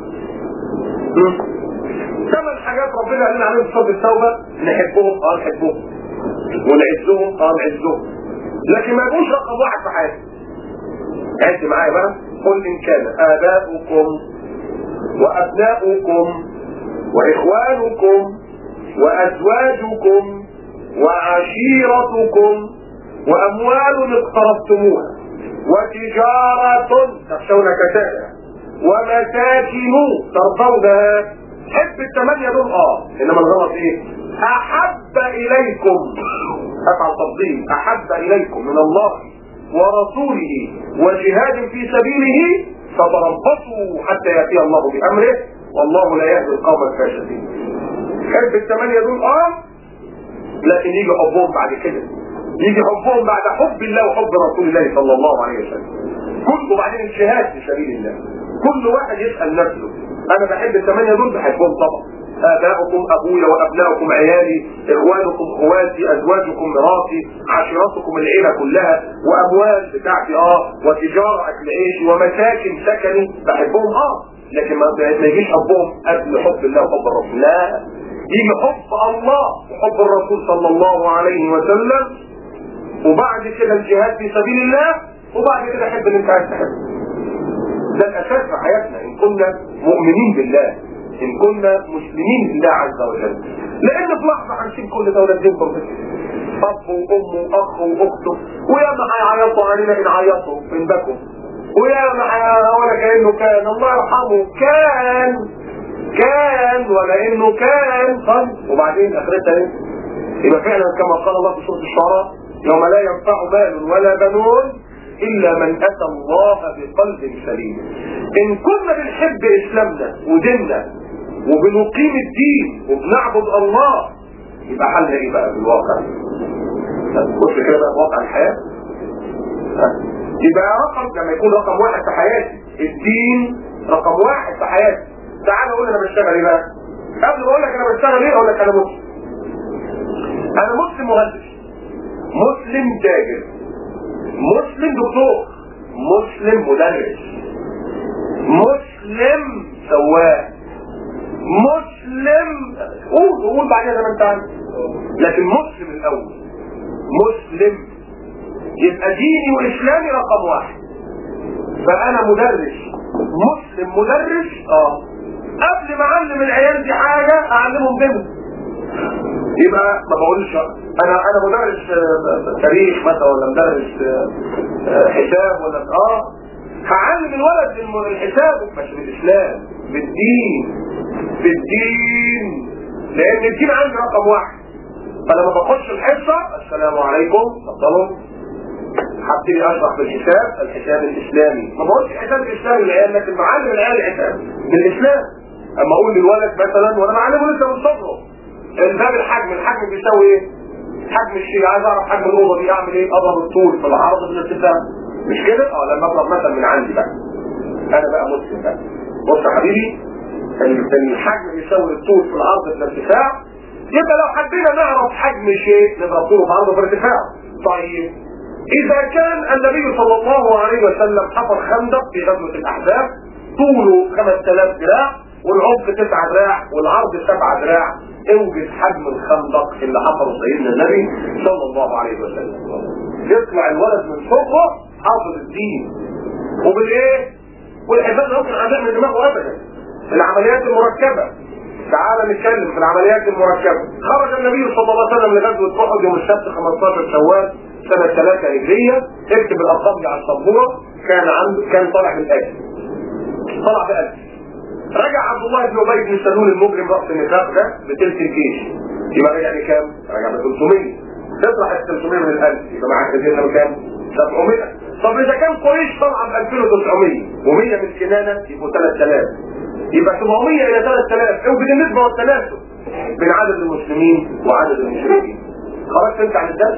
8 حاجات ربنا قال لنا عليهم في سورة التوبة نحبهم نحبهم ونعزهم نعزهم لكن ما يكونش رقم واحد في حياتي. عد معايا بقى. قل إن كان آباؤكم وأبناؤكم وإخوانكم وأزواجكم وعشيرتكم وأموال اقترفتموها وتجارة تخشون كسادها ومساكن ترضونها. حب ال8 دول انما الغلط ايه؟ احب اليكم افعل تفضيل احب اليكم من الله ورسوله وجهاد في سبيله فتربصوا حتى ياتي الله بامره والله لا يهدي القوم الفاسقين. حب ال8 دول لكن يجي حبهم بعد كده. يجي حبهم بعد حب الله وحب رسول الله صلى الله عليه وسلم. كله بعدين الجهاد في سبيل الله. كل واحد يسأل نفسه انا بحب ال8 دول بحبهم طبعا. اباؤكم ابويا وابناؤكم عيالي اخوانكم اخواتي ازواجكم مراتي عشيرتكم العيله كلها واموال بتاعتي وتجاره اكل عيشي ومساكن سكني بحبهم لكن ما يجيش حبهم قبل حب الله وحب الرسول. لا يجي حب الله وحب الرسول صلى الله عليه وسلم وبعد كده الجهاد في سبيل الله وبعد كده حب اللي انت عايز تحبه. ده الاساس في حياتنا ان كنا مؤمنين بالله، ان كنا مسلمين لله عز وجل. لان في لحظه هنسيب كل دولة دينكم اب وام واخ واخته، وياما هيعيطوا علينا ان عيطوا ان بكوا، وياما ولا كانه كان، الله يرحمه كان ولا انه كان. طيب وبعدين اخرتها ايه؟ يبقى فعلا كما قال الله في سوره الشعراء يوم لا ينفع مال ولا بنون الا من اتى الله بقلب سليم. ان كنا بنحب اسلامنا وديننا وبنقيم الدين وبنعبد الله، يبقى حل ايه بقى بالواقع؟ بص كده بقى واقع الحياه. يبقى لما يكون رقم واحد في حياتي الدين، رقم واحد في حياتي. تعال اقول انا بشتغل ايه بقى؟ قبل ما اقول لك انا بشتغل ايه اقول لك انا مسلم. انا مسلم مهندس، مسلم تاجر، مسلم دكتور، مسلم مدرس، مسلم سواق، مسلم قول بعدين زي ما انت عارف، لكن مسلم الاول. مسلم يبقى ديني واسلامي رقم واحد. فانا مدرس، مسلم مدرس. قبل ما اعلم العيال دي حاجه اعلمهم دينهم. يبقى ما بقولش انا مدرس تاريخ مثلا ولا مدرس حساب ولا هعلم الولد الحساب مش بالاسلام، بالدين لان الدين عندي رقم واحد. فلما بخش الحصه السلام عليكم اتفضلوا، هبتدي اشرح الحساب الاسلامي. ما بقولش الحساب الاسلامي للعيال، لكن بعلم العيال الحساب بالاسلام. اما اقول للولد مثلا وانا بعلمه لسه من صغره الباب الحجم بيساوي ايه؟ حجم الشيء، عايز اعرف حجم الاوضه دي اعمل ايه؟ اضرب الطول في العرض في الارتفاع، مش كده؟ لما اضرب مثلا من عندي بقى انا بقى مسلم بقى. بص يا حبيبي، الحجم بيساوي الطول في العرض في الارتفاع. يبقى لو حبينا نعرف حجم شيء نضرب طوله في عرضه في ارتفاع. طيب اذا كان النبي صلى الله عليه وسلم حفر خندق في غزوه الاحزاب طوله 5000 ذراع والعمق 9 ذراع والعرض 7 ذراع، اوجد حجم الخندق اللي حفره سيدنا النبي صلى الله عليه وسلم. يطلع الولد من صغره حافظ الدين وبالايه؟ والحساب لا يمكن عداء من دماغه ابدا. العمليات المركبه، تعال نتكلم في العمليات المركبه. خرج النبي صلى الله عليه وسلم لغزوه احد يوم السبت 15 شوال سنه 3 هجريه. اكتب الارقام دي على السبوره. كان طالع بالآتي، طلع بألف. رجع عبد الله بن ابي بن سلول المجرم رأس النفاق ده بتلك الجيش. يبقى رجع لكام؟ رجع ب 300. تطلع ال 300 من ال1000 يبقى معاك كام؟ كام؟ 700. طب اذا كان قريش طلع ب 2900 و100 من كنانه يبقوا 3000. يبقى 700 الى 3000. اوجد النسبه والتناسب بين عدد المسلمين وعدد المشركين. خرجت انت عن الدرس؟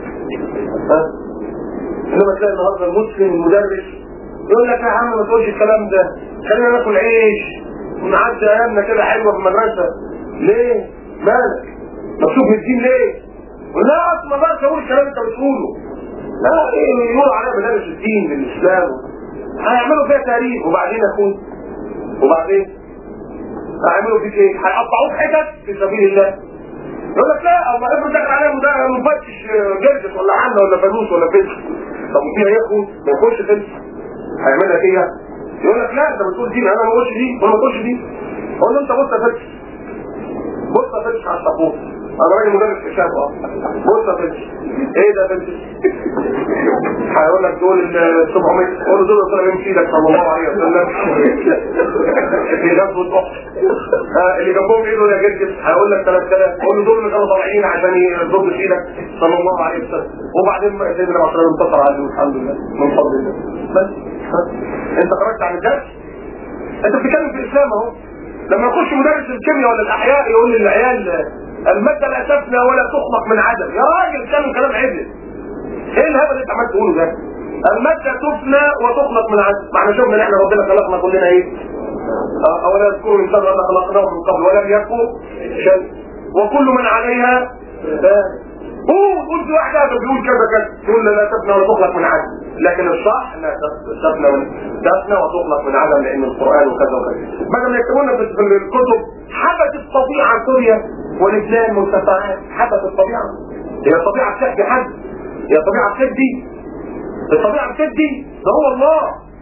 انما تلاقي النهارده المسلم المدرس يقول لك يا عم ما تقولش الكلام ده، خلينا ناكل عيش ونعدي ايامنا كده حلوه في المدرسه. ليه؟ مالك؟ مكتوب في الدين ليه؟ لا اصل ما بقاش اقول الكلام انت بتقوله. لا ايه يقولوا عليها مدارس الدين بالاسلام، هيعملوا فيها تاريخ وبعدين اخوه وبعدين هيعملوا فيك ايه؟ هيقطعوك حتت في سبيل الله. يقول لك لا الله افرض دخل عليهم ده مفتش جرجس ولا عنه ولا فانوس ولا فلس. طب وفيها ايه اخوه؟ ما يخش فلس هيعمل لك ايه؟ يقول لك لا انت بتقول دين انا ما بقولش دين وانا ما بقولش دين. اقول له انت بص يا فلس، بص يا فلس على السبوره. انا راجل مدرس حساب بص يا فلس ايه ده فلس؟ هيقول لك دول ال 700. قول له دول طلع من ايدك صلى الله عليه وسلم في غزوه احد اللي جنبهم ايه دول يا جرجس؟ هيقول لك 3000. قول له دول اللي كانوا طالعين عشان يضربوا ايدك صلى الله عليه وسلم. وبعدين سيدنا محمد انتصر عليه الحمد لله من فضل الله. بس انت خرجت عن الدرس. انت بتتكلم في الاسلام اهو. لما يخش مدرس الكيمياء ولا الاحياء يقول للعيال الماده لا تفنى ولا تخلق من عدم. يا راجل اتكلم كلام عدل. ايه الهبل اللي انت عمال تقوله ده؟ الماده تفنى وتخلق من عدم. ما احنا شفنا ان احنا ربنا خلقنا كلنا ايه؟ اولا يذكروا الانسان ان خلقناه من قبل ولم يكن شيء وكل من عليها قلت واحد هذا بيقول كذا كذا تقول لا تفنى ولا تخلق من عدم. لكن الصح لا تفنى وتخلق من عدم لان القران وكذا وكذا. بدل ما يكتبونا في الكتب حبت الطبيعه سوريا ولبنان مرتفعات. حبت الطبيعه. هي الطبيعه بتحكي حد؟ هي الطبيعه بتدي؟ الطبيعه بتدي؟ ده هو الله.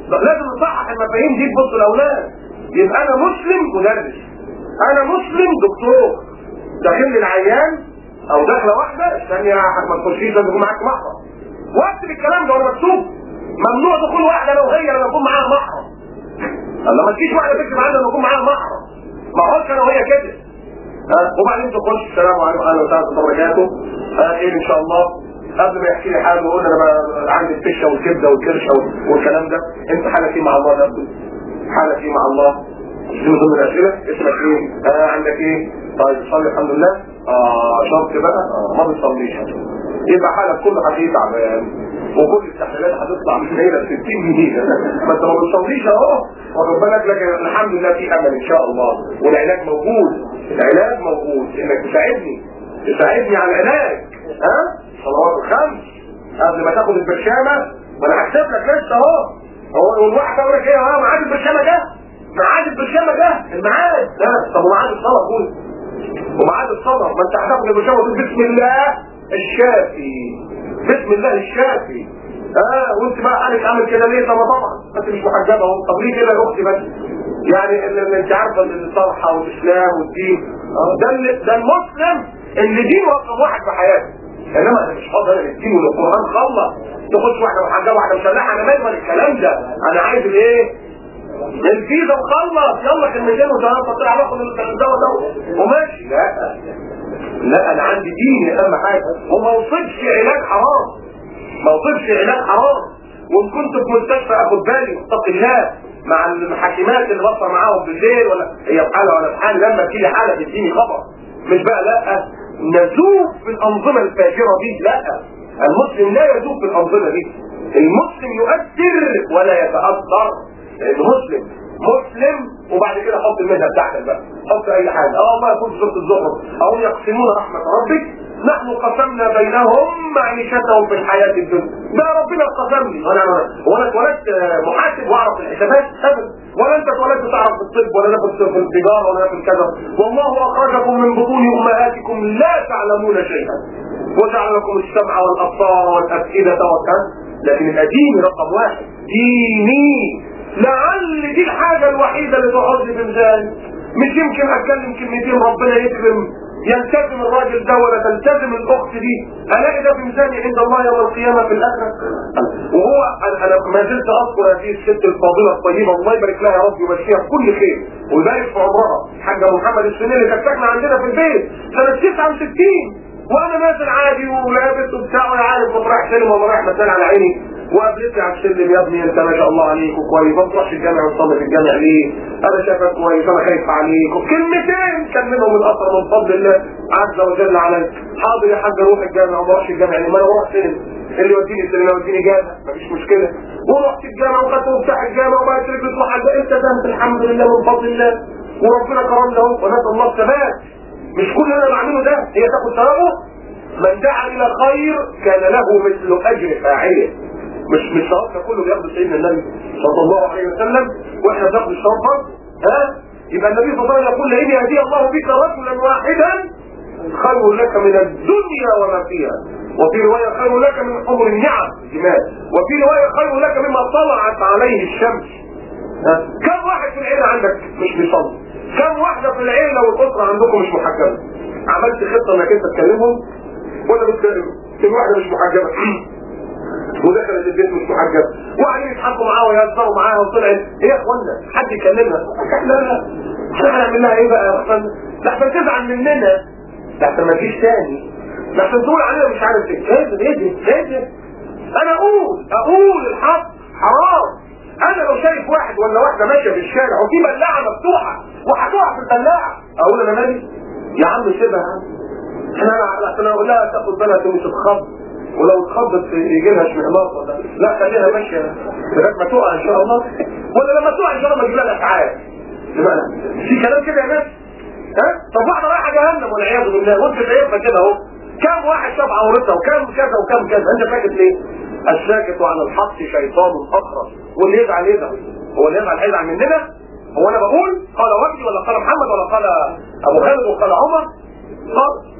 لازم نصحح المفاهيم دي في وسط الاولاد. يبقى انا مسلم مدرس، انا مسلم دكتور، داخل لي العيان او داخله واحده الثانيه ما تخشيش لازم يكون معاك محرم، واكتب الكلام ده وانا مكتوب. ممنوع دخول واحده لو هي لما يكون معاها محرم. لما تجيش واحده تكتب عندها لما يكون معاها محرم، ما هوش انا وهي كده. وبعدين تخش السلام عليكم اهلا وسهلا وبركاته، ايه ان شاء الله، قبل ما يحكي لي حاجه ويقول انا عندي الفشه والكبده والكرشه والكلام ده، انت حالك ايه مع الله يا ابني؟ حالك ايه مع الله؟ دي من ضمن الاسئله. اسمك ايه؟ عندك ايه؟ طيب تصلي الحمد لله؟ شرط بقى؟ ما بتصليش. يبقى حالك كله هتتعب وكل التحليلات هتطلع من هنا ب 60 جنيه. ما انت ما بتصليش اهو، واخد بالك، لكن الحمد لله في امل ان شاء الله، والعلاج موجود، العلاج موجود، انك تساعدني على العلاج. صلوات الخمس قبل ما تاخد البرشامه، ما انا هكتب لك لسه اهو. هو الواحد يقول لك ايه؟ ميعاد البرشامه ده، ميعاد البرشامه ده الميعاد. لا طب وميعاد الصلاه قول، وميعاد الصلاه ما انت هتاخد البرشامه وتقول بسم الله الشافي، بسم الله الشافي. وانت بقى حالك عامل كده ليه؟ طب طبعا انت مش محجبه اهو. طب ليه كده يا اختي بس؟ يعني اللي انت عارفه الصرحه والاسلام والدين، ده المسلم اللي دينه رقم واحد في حياته. انما انت مش فاضي الدين والقران خلص تخش واحده محجبه واحده مشلحه، انا مالي الكلام ده، انا عايز الايه؟ الفيزا وخلص، يلا كلمتين وثلاثه طلع باخد الدواء ده وماشي. لا انا عندي ديني اهم حاجه، وما وصلش علاج حرام، ما وصلش علاج حرام. وان كنت في مستشفى اخد بالي اتق الله مع المحاكمات اللي بطلع معاهم بالليل، ولا هي في حاله ولا في حاله، لما تيجي حاله تديني خبر، مش بقى لا نذوب في الانظمه الفاجره دي. لا، المسلم لا يذوب في الانظمه دي، المسلم يؤثر ولا يتاثر. المسلم مسلم. وبعد كده حط المهنه بتاعتك بقى، حط اي حاجه. الله يقول في سوره الزخرف او يقسمون رحمه ربك نحن قسمنا بينهم معيشتهم في الحياه الدنيا. ده ربنا قسم لي، وانا اتولدت محاسب واعرف الحسابات ابدا، ولا انت اتولدت تعرف في الطب ولا في التجاره ولا في الكذا. والله اخرجكم من بطون امهاتكم لا تعلمون شيئا وجعل لكم السمع والابصار والافئده والكذا. لكن الدين رقم واحد، ديني. لعل دي الحاجه الوحيده اللي تقعد في ميزان. مش يمكن اتكلم كلمتين ربنا يكرم يلتزم الراجل ده ولا تلتزم الاخت دي، الاقي ده في ميزاني عند الله يوم القيامه في الاخره. وهو انا ما زلت اذكر هذه الست الفاضله الطيبه، الله يبارك لها يا رب ويمشيها بكل خير ويبارك في عمرها، حاجه محمد السنين اللي كانت ساكنه عندنا في البيت سنه 69، وانا نازل عادي ولابس وبتاع ولا عارف رايح سينما ولا رايح مثلا على عيني، وقابلتني على السلم يا ابني انت ما شاء الله عليك وكويس، ما تروحش الجامع وتصلي في الجامع ليه؟ انا شايفك كويس، انا خايف عليك، وكلمتين كلمهم الاثر من فضل الله عز وجل عليك. حاضر يا حاج اروح الجامع وما اروحش الجامع ليه؟ ما انا بروح سينما، اللي يوديني السينما يوديني جامع مفيش مشكله، ورحت الجامع وخدت مفتاح الجامع وبقيت رجلي واحد، انت فهمت الحمد لله من فضل الله وربنا كرمنا اهو ونسال الله الثبات. مش كل اللي انا بعمله ده هي تاخد ثوابه؟ من دعا الى خير كان له مثل اجر فاعله. مش ثوابنا كله بياخد سيدنا النبي صلى الله عليه وسلم واحنا بناخد الثواب. يبقى النبي صلى الله عليه وسلم يقول لئن يهدي الله بك رجلا واحدا خير لك من الدنيا وما فيها، وفي روايه خير لك من حمر النعم جمال، وفي روايه خير لك مما طلعت عليه الشمس. كم واحد في العيله عندك مش بيصلي؟ كم واحده في العيله والاسره عندكم مش محجبه؟ عملت خطه انك انت تكلمهم ولا في واحده مش محجبه ودخلت البيت مش محجب وقاعدين يضحكوا معاها ويهزروا معاها وطلعت ايه يا اخوانا؟ حد يكلمها؟ لا احنا هنعمل لها ايه بقى يا اخوانا؟ ده احنا تزعل مننا، ده احنا ما تجيش تاني، ده احنا تقول علينا مش عارف ايه. انا اقول الحق حرام. انا لو شايف واحد ولا واحده ماشيه في الشارع وفي بلاعه مفتوحه وهتقع في البلاعه اقول انا مالي؟ يا عم سيبها انا اقول لها تاخد بالها مش تتخض، ولو اتخضت يجي لها شمعلاط ولا لا خليها ماشيه لغايه ما تقع ان شاء الله، ولا لما تقع ان شاء الله ما تجيب لها اسعاف. في كلام كده يا ناس؟ طب واحده رايحه جهنم والعياذ بالله وانت شايفها كده اهو، كم واحد شاف عورتها وكم كذا وكم كذا، انت ساكت ليه؟ الساكت عن الحق شيطان اخرس، واللي يزعل هو اللي يزعل مننا. هو انا بقول قال وجدي ولا قال محمد ولا قال ابو خالد وقال عمر؟ خالص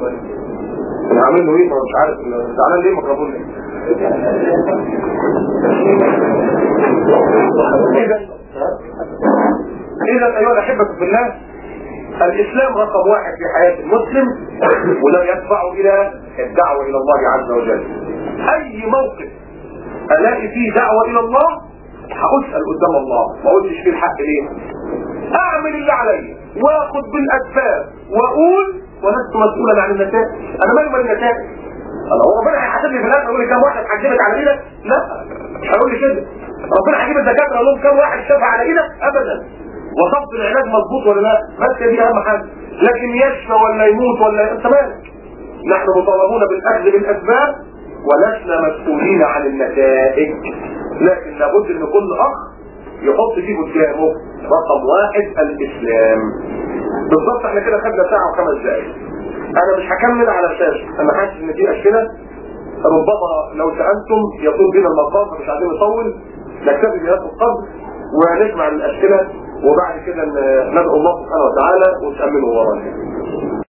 انا عامل له ايه؟ ما مش عارف زعلان ليه؟ مكرهون ليه؟ إذا أيها الأحبة في الله، الإسلام رقم واحد في حياة المسلم، ولا يدفع إلى الدعوة إلى الله عز وجل. أي موقف ألاقي فيه دعوة إلى الله هأسأل قدام الله، ما قلتش فيه الحق ليه؟ أعمل اللي عليا وآخد بالأسباب وأقول ولست مسؤولا عن النتائج. أنا مالي من النتائج؟ هو ربنا هيحاسبني في الآخر يقول لي كم واحد حجبت على إيدك؟ لا، مش هيقول لي كده. ربنا هيجيب الدكاترة يقول لهم كم واحد شفع على إيدك؟ أبدا. وصفت العلاج مظبوط ولا لا؟ بس دي أهم حاجة. لكن يشفى ولا يموت ولا أنت مالك؟ نحن مطالبون بالأخذ بالأسباب ولسنا مسؤولين عن النتائج. لكن لابد ان كل اخ يحط فيه قدامه رقم واحد الاسلام. بالضبط احنا كده خدنا ساعة و5 دقايق. انا مش هكمل على الشاشة، انا حاسس ان دي اسئلة ربما لو سألتم يطول بنا المقام، فمش عايزين نطول، نكتفي بهذا القدر ونسمع الاسئلة وبعد كده ندعو الله سبحانه وتعالى وتأمنوا ورانا.